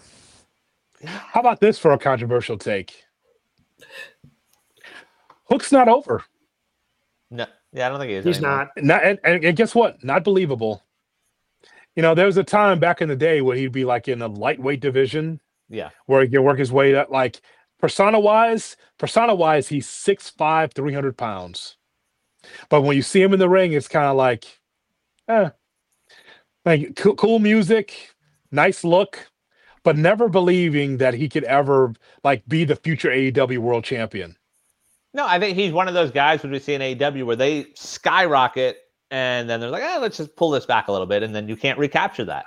How about this for a controversial take? Hook's not over. No. Yeah, I don't think he is. He's anymore. not. Not and, and, and guess what? Not believable. You know, there was a time back in the day where he'd be like in a lightweight division. Yeah. Where he could work his way up. Like persona wise, persona wise, he's six five, three hundred pounds. But when you see him in the ring, it's kind of like, eh. Like cool, cool music, nice look, but never believing that he could ever like be the future A E W world champion. No, I think he's one of those guys when we see in A E W where they skyrocket and then they're like, eh, let's just pull this back a little bit, and then you can't recapture that.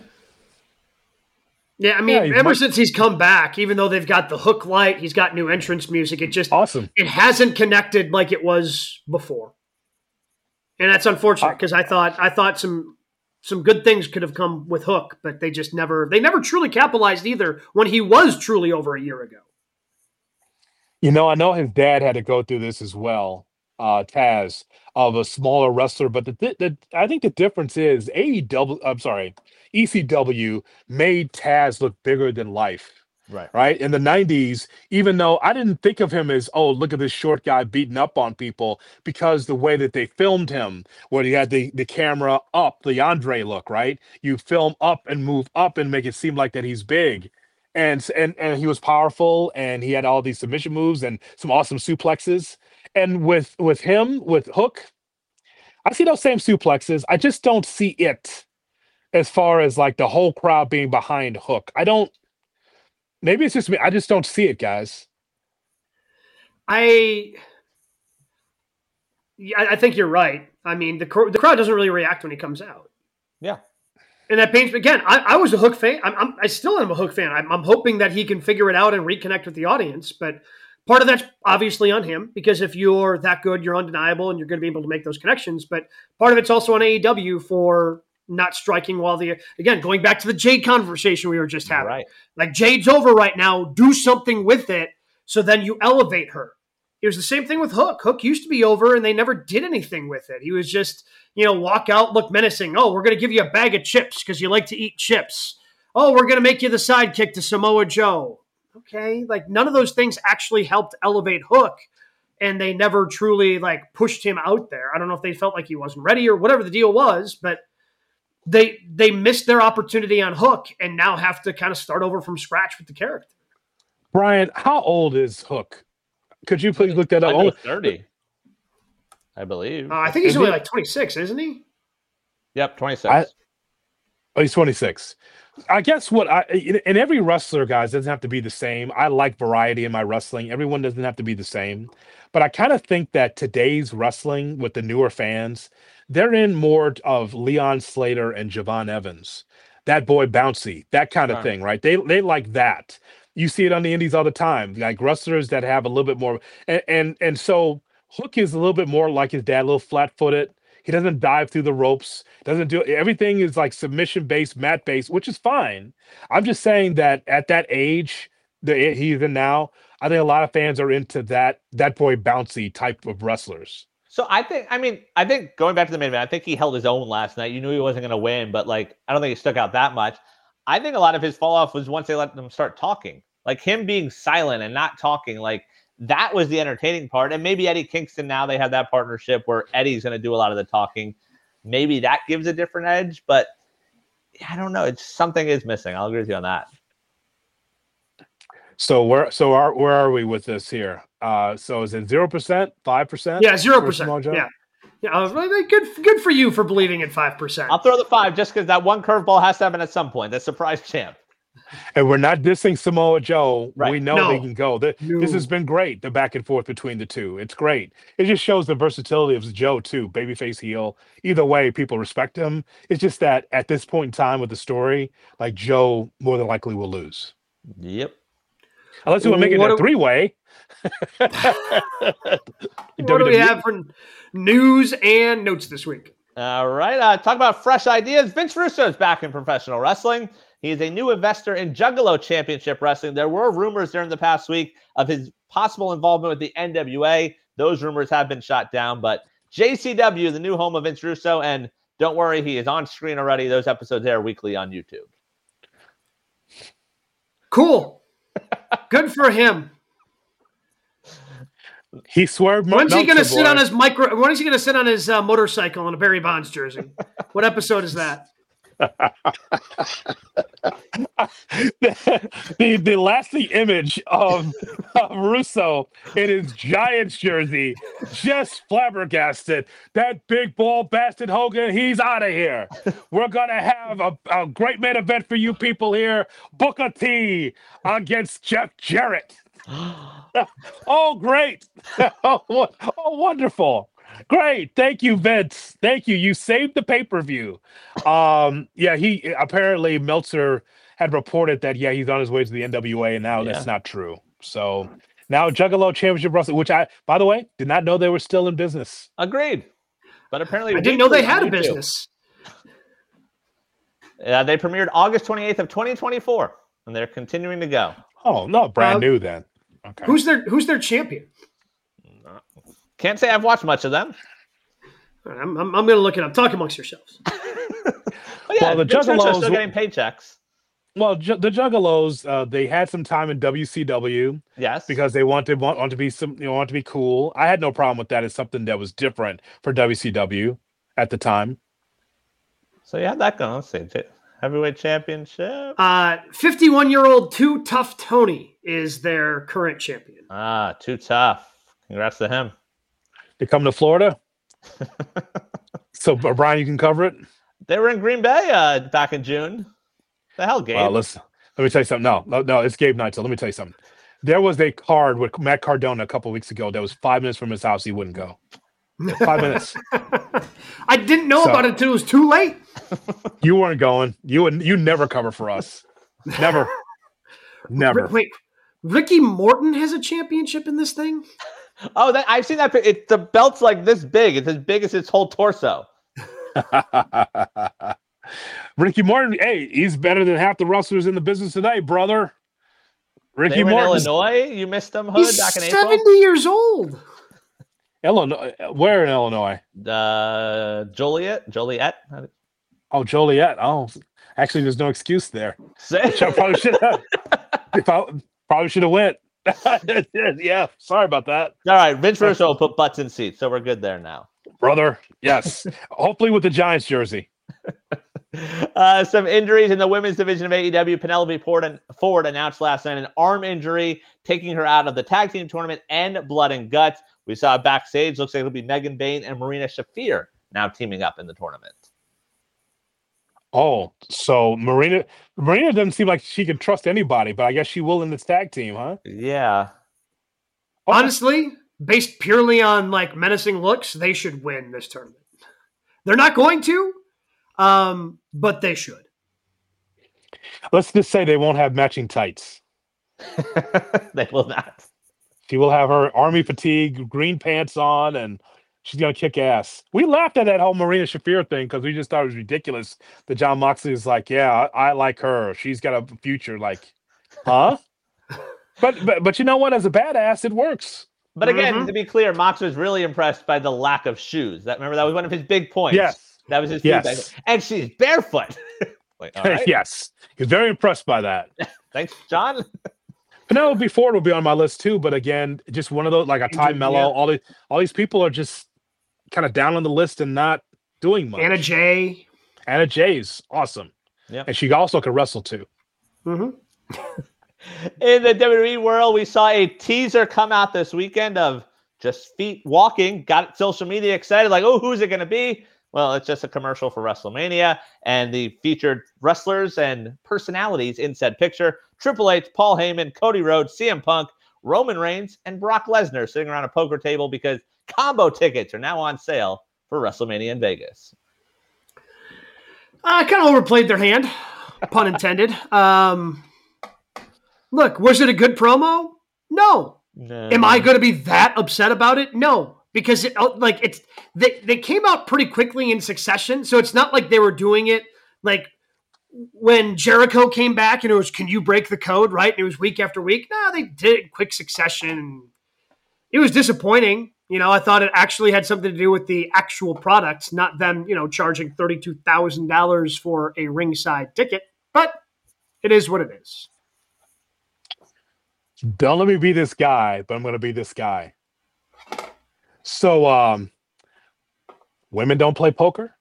Yeah, I mean, yeah, ever might... since he's come back, even though they've got the Hook light, he's got new entrance music, it just awesome. It hasn't connected like it was before. And that's unfortunate because uh, I thought I thought some some good things could have come with Hook, but they just never they never truly capitalized either when he was truly over a year ago. You know, I know his dad had to go through this as well, uh, Taz, of a smaller wrestler. But the, the I think the difference is A E W. I'm sorry, E C W made Taz look bigger than life. Right. Right. In the nineties, even though I didn't think of him as, oh, look at this short guy beating up on people, because the way that they filmed him, where he had the, the camera up, the Andre look, right? You film up and move up and make it seem like that he's big. And, and and he was powerful, and he had all these submission moves and some awesome suplexes. And with with him, with Hook, I see those same suplexes. I just don't see it as far as like the whole crowd being behind Hook. I don't. Maybe it's just me. I just don't see it, guys. I. Yeah, I think you're right. I mean, the the crowd doesn't really react when he comes out. Yeah. And that pains me. Again, I, I was a Hook fan. I'm, I'm, I still am a Hook fan. I'm, I'm hoping that he can figure it out and reconnect with the audience. But part of that's obviously on him, because if you're that good, you're undeniable and you're going to be able to make those connections. But part of it's also on A E W for not striking while the, again, going back to the Jade conversation we were just having. Right. Like, Jade's over right now. Do something with it so then you elevate her. It was the same thing with Hook. Hook used to be over and they never did anything with it. He was just, you know, walk out, look menacing. Oh, we're going to give you a bag of chips because you like to eat chips. Oh, we're going to make you the sidekick to Samoa Joe. Okay. Like, none of those things actually helped elevate Hook, and they never truly like pushed him out there. I don't know if they felt like he wasn't ready or whatever the deal was, but they, they missed their opportunity on Hook and now have to kind of start over from scratch with the character. Brian, how old is Hook? Could you please look that up? Oh, thirty, I believe. Uh, I think he's is only he? like twenty-six, isn't he? Yep, twenty-six. I, oh, he's twenty-six. I guess what I and every wrestler, guys, doesn't have to be the same. I like variety in my wrestling. Everyone doesn't have to be the same. But I kind of think that today's wrestling with the newer fans, they're in more of Leon Slater and Javon Evans, that boy bouncy, that kind of Right. thing, right? They they like that. You see it on the indies all the time, like wrestlers that have a little bit more, and and, and so Hook is a little bit more like his dad, a little flat footed. He doesn't dive through the ropes. Doesn't do everything is like submission based, mat based, which is fine. I'm just saying that at that age that he's in now, I think a lot of fans are into that that boy bouncy type of wrestlers. So I think, I mean, I think going back to the main event, I think he held his own last night. You knew he wasn't going to win, but like, I don't think he stuck out that much. I think a lot of his fall off was once they let them start talking, like him being silent and not talking. Like that was the entertaining part. And maybe Eddie Kingston, now they have that partnership where Eddie's going to do a lot of the talking. Maybe that gives a different edge, but I don't know. It's something is missing. I'll agree with you on that. So where so are where are we with this here? Uh, so is it zero percent, five percent? Yeah, zero percent. Yeah, yeah. Uh, good, good for you for believing in five percent. I'll throw the five just because that one curveball has to happen at some point. The surprise champ. And we're not dissing Samoa Joe. Right. We know No. they can go. The, No. This has been great. The back and forth between the two. It's great. It just shows the versatility of Joe too. Babyface, heel. Either way, people respect him. It's just that at this point in time with the story, like Joe more than likely will lose. Yep. Unless we want to make it What a do- three-way. What do we have for news and notes this week? All right. Uh, talk about fresh ideas. Vince Russo is back in professional wrestling. He is a new investor in Juggalo Championship Wrestling. There were rumors during the past week of his possible involvement with the N W A. Those rumors have been shot down, but J C W, the new home of Vince Russo, and don't worry, he is on screen already. Those episodes air weekly on YouTube. Cool. Good for him. He swerved. When's he going to Meltzer, sit boy. on his micro? When is he going to sit on his uh, motorcycle in a Barry Bonds jersey? What episode is that? the, the the lasting image of, of Russo in his Giants jersey, just flabbergasted. That big ball bastard Hogan, he's out of here. We're gonna have a, a great main event for you people here. Booker T against Jeff Jarrett. Oh, great! oh, oh, wonderful. Great. Thank you, Vince. Thank you. You saved the pay-per-view. Um, yeah, he apparently Meltzer had reported that, yeah, he's on his way to the N W A, and now Yeah. that's not true. So now Juggalo Championship Wrestling, which I, by the way, did not know they were still in business. Agreed. But apparently, I didn't know they weekly had on a YouTube. business. Uh, they premiered August twenty-eighth of twenty twenty-four, and they're continuing to go. Oh, no, brand Uh, new then. Okay. Who's their Who's their champion? Can't say I've watched much of them. All right, I'm, I'm, I'm going to look it up. Talk amongst yourselves. But yeah, Well, the Vince Russo's Juggalos- still getting paychecks. Well, Ju- the Juggalos, uh, they had some time in W C W Yes. because they wanted want, want to be some, you know, want to be cool. I had no problem with that. It's something that was different for W C W at the time. So you have that going. Let's see. J- Heavyweight Championship. Uh, fifty-one-year-old Too Tough Tony is their current champion. Ah, too tough. Congrats to him. They come to Florida. So, uh, Brian, you can cover it. They were in Green Bay uh, back in June. The hell, Gabe? Well, let's let me tell you something. No, no, no, it's Gabe Knight. So let me tell you something. There was a card with Matt Cardona a couple weeks ago that was five minutes from his house. He wouldn't go. Five minutes. I didn't know So- about it until it was too late. You weren't going. You would. You never cover for us. Never. Never. Wait, Ricky Morton has a championship in this thing? Oh, that, I've seen that. pic- It, the belt's like this big. It's as big as his whole torso. Ricky Morton. Hey, he's better than half the wrestlers in the business today, brother. Ricky They were in Morton. Illinois. You missed them, Hood, He's back in seventy April. years old. Illinois. Where in Illinois? Uh, Joliet. Joliet. Oh, Joliet. Oh, actually, there's no excuse there. Say- Which I probably should have. If I probably should have went. Yeah, sorry about that, All right, Vince Russo will put butts in seats, so we're good there now. brother. Yes, hopefully with the Giants jersey. Uh, some injuries in the women's division of A E W. Penelope Ford, Ford announced last night an arm injury, taking her out of the tag team tournament and Blood and Guts. We saw backstage. Looks like it'll be Megan Bain and Marina Shafir now teaming up in the tournament. Oh, so Marina Marina doesn't seem like she can trust anybody, but I guess she will in this tag team, huh? Yeah. Okay. Honestly, based purely on like menacing looks, they should win this tournament. They're not going to, um, but they should. Let's just say they won't have matching tights. They will not. She will have her army fatigue, green pants on, and she's gonna kick ass. We laughed at that whole Marina Shafir thing because we just thought it was ridiculous that John Moxley is like, yeah, I, I like her. She's got a future. Like, huh? but, but but you know what? As a badass, it works. But again, Mhm. to be clear, Mox was really impressed by the lack of shoes. That remember that was one of his big points. Yes. That was his Yes. feedback. And she's barefoot. Like, all right. Yes. He's very impressed by that. Thanks, John. Penelope Ford will be on my list too, but again, just one of those like a Ty Angel, Mello. yeah. All these all these people are just kind of down on the list and not doing much. Anna Jay. Anna Jay's awesome. Yep. And she also can wrestle too. Mm-hmm. In the W W E world, we saw a teaser come out this weekend of just feet walking. Got social media excited, like, oh, who's it going to be? Well, it's just a commercial for WrestleMania, and the featured wrestlers and personalities in said picture: Triple H, Paul Heyman, Cody Rhodes, C M Punk, Roman Reigns, and Brock Lesnar sitting around a poker table because combo tickets are now on sale for WrestleMania in Vegas. Uh, kind of overplayed their hand, pun intended. Um, look, was it a good promo? No. No. Am I going to be that upset about it? No, because it, like it's they they came out pretty quickly in succession, so it's not like they were doing it like when Jericho came back and it was, can you break the code, right? And it was week after week. No, they did it in quick succession. And it was disappointing. You know, I thought it actually had something to do with the actual products, not them, you know, charging thirty-two thousand dollars for a ringside ticket. But it is what it is. Don't let me be this guy, but I'm going to be this guy. So, um, women don't play poker?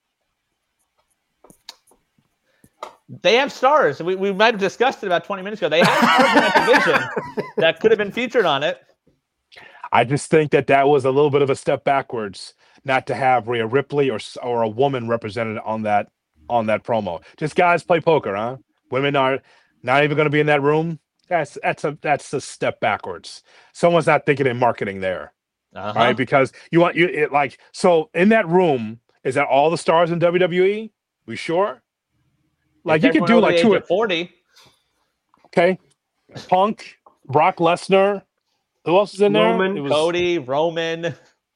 They have stars. We, we might have discussed it about twenty minutes ago. They have stars in a division that could have been featured on it. I just think that that was a little bit of a step backwards, not to have Rhea Ripley or or a woman represented on that on that promo. Just guys play poker, huh? Women are not even going to be in that room. That's that's a that's a step backwards. Someone's not thinking in marketing there, Uh-huh. right? Because you want you it like so in that room. Is that all the stars in W W E? We sure? Like you could do like two or forty. Okay, Punk, Brock Lesnar. Who else is in there? Roman, It was- Cody, Roman.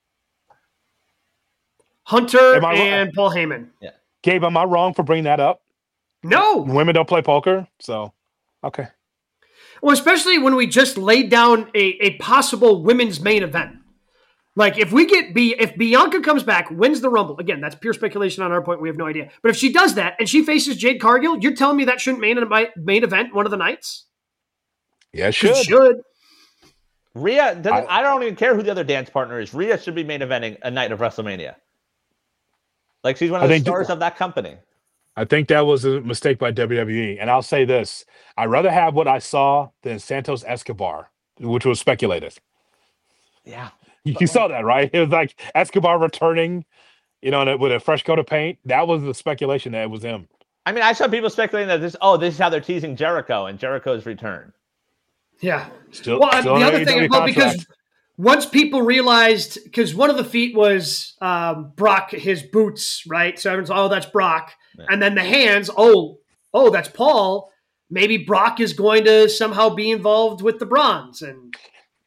Hunter Am I wrong? and Paul Heyman. Gabe, am I wrong for bringing that up? No. Women don't play poker, so okay. Well, especially when we just laid down a, a possible women's main event. Like if we get B, if Bianca comes back, wins the Rumble, again, that's pure speculation on our point. We have no idea. But if she does that and she faces Jade Cargill, you're telling me that shouldn't main main event one of the nights? Yeah, it It should. should. Rhea doesn't. I- I, don't even care who the other dance partner is. Rhea should be main eventing a night of WrestleMania. Like she's one I of the think- stars of that company. I think that was a mistake by W W E. And I'll say this. I'd rather have what I saw than Santos Escobar, which was speculated. Yeah. You, you saw that, right? It was like Escobar returning, you know, with a fresh coat of paint. That was the speculation that it was him. I mean, I saw people speculating that this. Oh, this is how they're teasing Jericho and Jericho's return. Yeah. Still, Well, still the in other A E thing, W well, because contract. once people realized, because one of the feet was um, Brock, his boots, right? So everyone's, oh, that's Brock. Yeah. And then the hands, oh, oh, that's Paul. Maybe Brock is going to somehow be involved with the bronze. And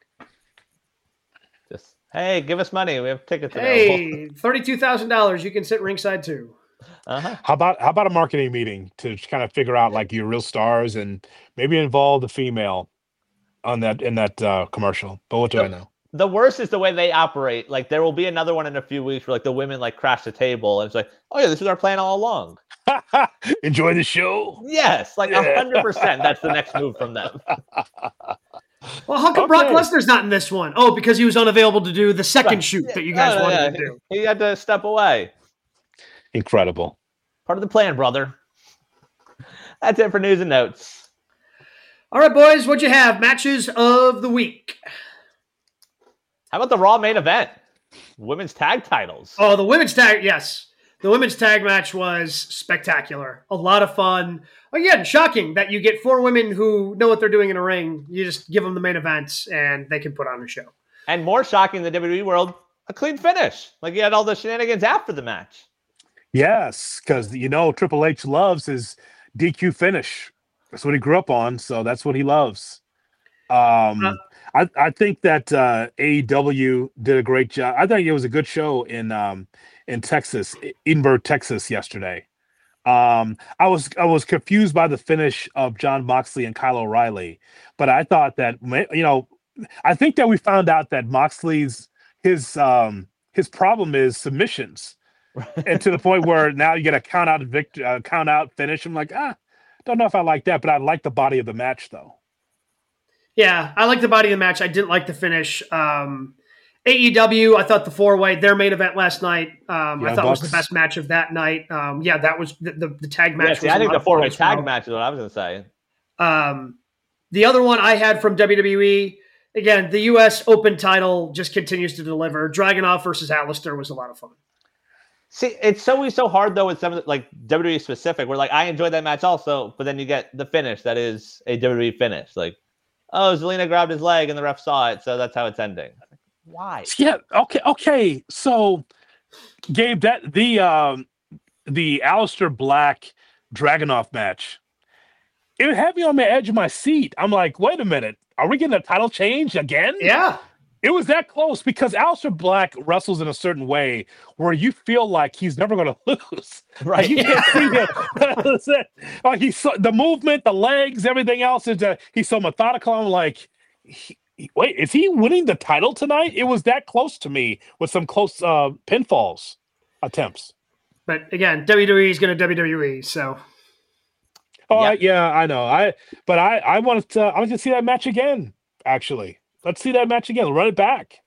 Just hey, give us money. We have tickets available. hey, thirty-two thousand dollars, you can sit ringside too. Uh-huh. How about how about a marketing meeting to kind of figure out like your real stars and maybe involve the female on that in that uh, commercial? But what do I know? The worst is the way they operate. Like there will be another one in a few weeks where like the women like crash the table and it's like, oh yeah, this is our plan all along. Enjoy the show. Yes, like a Yeah. hundred percent. That's the next move from them. Well, how come Brock Okay. Lesnar's not in this one? Oh, because he was unavailable to do the second Right. shoot that you guys Oh, wanted yeah. to do. He had to step away. Incredible. Part of the plan, brother. That's it for news and notes. All right, boys, what'd you have? Matches of the week. How about the Raw main event? Women's tag titles. Oh, the women's tag, yes. The women's tag match was spectacular. A lot of fun. Again, shocking that you get four women who know what they're doing in a ring. You just give them the main events and they can put on a show. And more shocking in the W W E world, a clean finish. Like you had all the shenanigans after the match. Yes, because you know Triple H loves his D Q finish. That's what he grew up on, so that's what he loves. Um, uh, I, I think that uh, A E W did a great job. I think it was a good show in um, in Texas, Edinburgh, Texas, yesterday. Um, I was I was confused by the finish of Jon Moxley and Kyle O'Reilly, but I thought that you know, I think that we found out that Moxley's his um, his problem is submissions. And to the point where now you get a count out victory, uh, count out finish. I'm like, ah, don't know if I like that, but I like the body of the match though. Yeah, I like the body of the match. I didn't like the finish. Um, A E W, I thought the four way, their main event last night, um, I thought Bucks. was the best match of that night. Um, yeah, that was the, the, the tag match. Yeah, see, was I think the four way tag well. match is what I was going to say. Um, the other one I had from W W E, again, the U S Open title just continues to deliver. Dragunov versus Alistair was a lot of fun. See, it's so so hard though with some of the, like W W E specific. Where like I enjoyed that match also, but then you get the finish that is a W W E finish. Like, oh, Zelina grabbed his leg and the ref saw it, so that's how it's ending. Why? Yeah. Okay. Okay. So, Gabe, that the um, the Aleister Black Dragunov match, it had me on the edge of my seat. I'm like, wait a minute, are we getting a title change again? Yeah. It was that close because Aleister Black wrestles in a certain way where you feel like he's never going to lose. Right? You can't see him. Like he's so, the movement, the legs, everything else is. Uh, he's so methodical. I'm like, he, he, wait, is he winning the title tonight? It was that close to me with some close uh, pinfalls attempts. But again, W W E is going to W W E, so. Oh yeah. I, yeah, I know. I but I I wanted to. I want to see that match again. Actually. Let's see that match again. Run it back.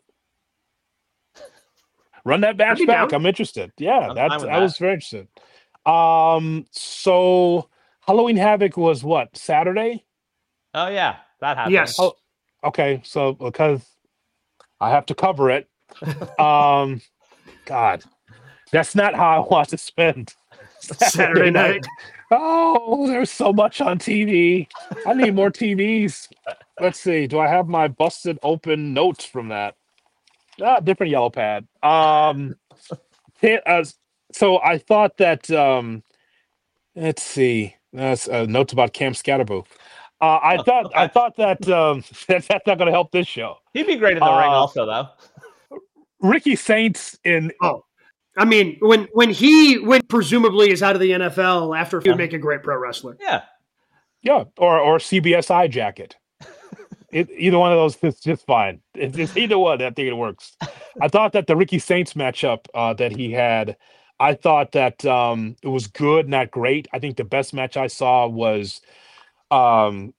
Run that match back. Down. I'm interested. Yeah, I'm that's. that. I was very interested. Um. So Halloween Havoc was what, Saturday? Oh yeah, that happened. Yes. Oh, okay. So because I have to cover it. um. God, that's not how I want to spend Saturday, Saturday night. night. Oh, there's so much on T V. I need more T Vs. Let's see. Do I have my busted open notes from that? Ah, different yellow pad. Um, uh, so I thought that. Um, let's see. That's uh, notes about Cam Scatterboo. Uh, I oh, thought. Okay. I thought that um, that's, that's not going to help this show. He'd be great in the uh, ring, also, though. Ricky Saints in. Oh, I mean, when when he when presumably is out of the N F L after, he would make a great pro wrestler. Yeah, yeah, or or C B S I jacket. It, either one of those is just fine. It's, it's either one. I think it works. I thought that the Ricky Saints matchup uh, that he had, I thought that um, it was good, not great. I think the best match I saw was um,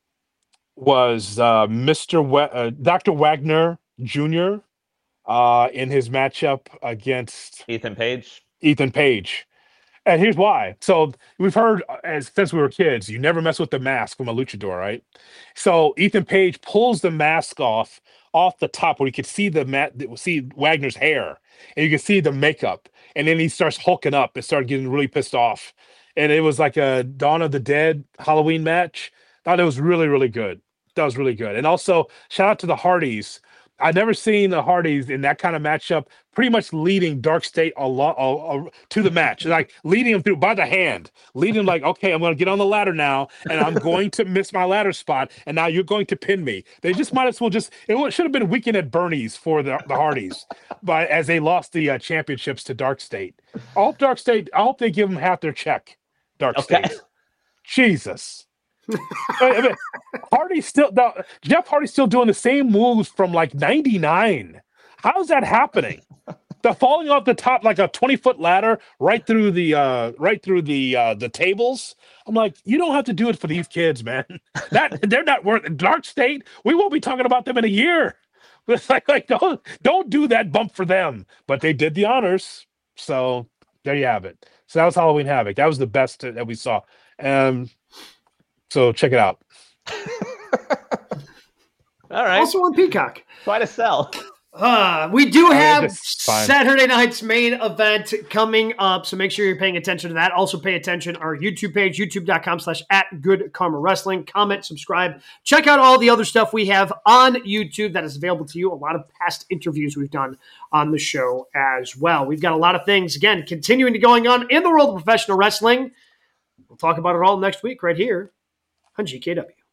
was uh, Mister We- uh, Doctor Wagner Junior Uh, in his matchup against Ethan Page. Ethan Page. And here's why. So we've heard as since we were kids, you never mess with the mask from a luchador, right? So Ethan Page pulls the mask off off the top where you could see the mat, see Wagner's hair, and you can see the makeup, and then he starts hulking up and started getting really pissed off. And it was like a Dawn of the Dead Halloween match. Thought it was really, really good. That was really good. And also shout out to the Hardys. I've never seen the Hardys in that kind of matchup, pretty much leading Dark State a lot uh, uh, to the match, like leading him through by the hand, leading him like, okay, I'm going to get on the ladder now, and I'm going to miss my ladder spot, and now you're going to pin me. They just might as well just, it should have been Weekend at Bernie's for the, the Hardys, but as they lost the uh, championships to Dark State. I hope Dark State, I hope they give them half their check, Dark okay. State. Jesus. I mean, Hardy still no, Jeff Hardy's still doing the same moves from like ninety-nine. How's that happening? The falling off the top like a twenty foot ladder right through the uh right through the uh the tables. I'm like, you don't have to do it for these kids, man. That they're not worth Dark State. We won't be talking about them in a year. It's like, like don't don't do that bump for them. But they did the honors. So there you have it. So that was Halloween Havoc. That was the best that we saw. Um So check it out. All right. Also on Peacock. Quite a sell. Uh, we do I mean, have it's fine. Saturday night's main event coming up, so make sure you're paying attention to that. Also pay attention to our YouTube page, youtube.com slash at Good Karma Wrestling. Comment, subscribe. Check out all the other stuff we have on YouTube that is available to you. A lot of past interviews we've done on the show as well. We've got a lot of things, again, continuing to going on in the world of professional wrestling. We'll talk about it all next week right here on G K W.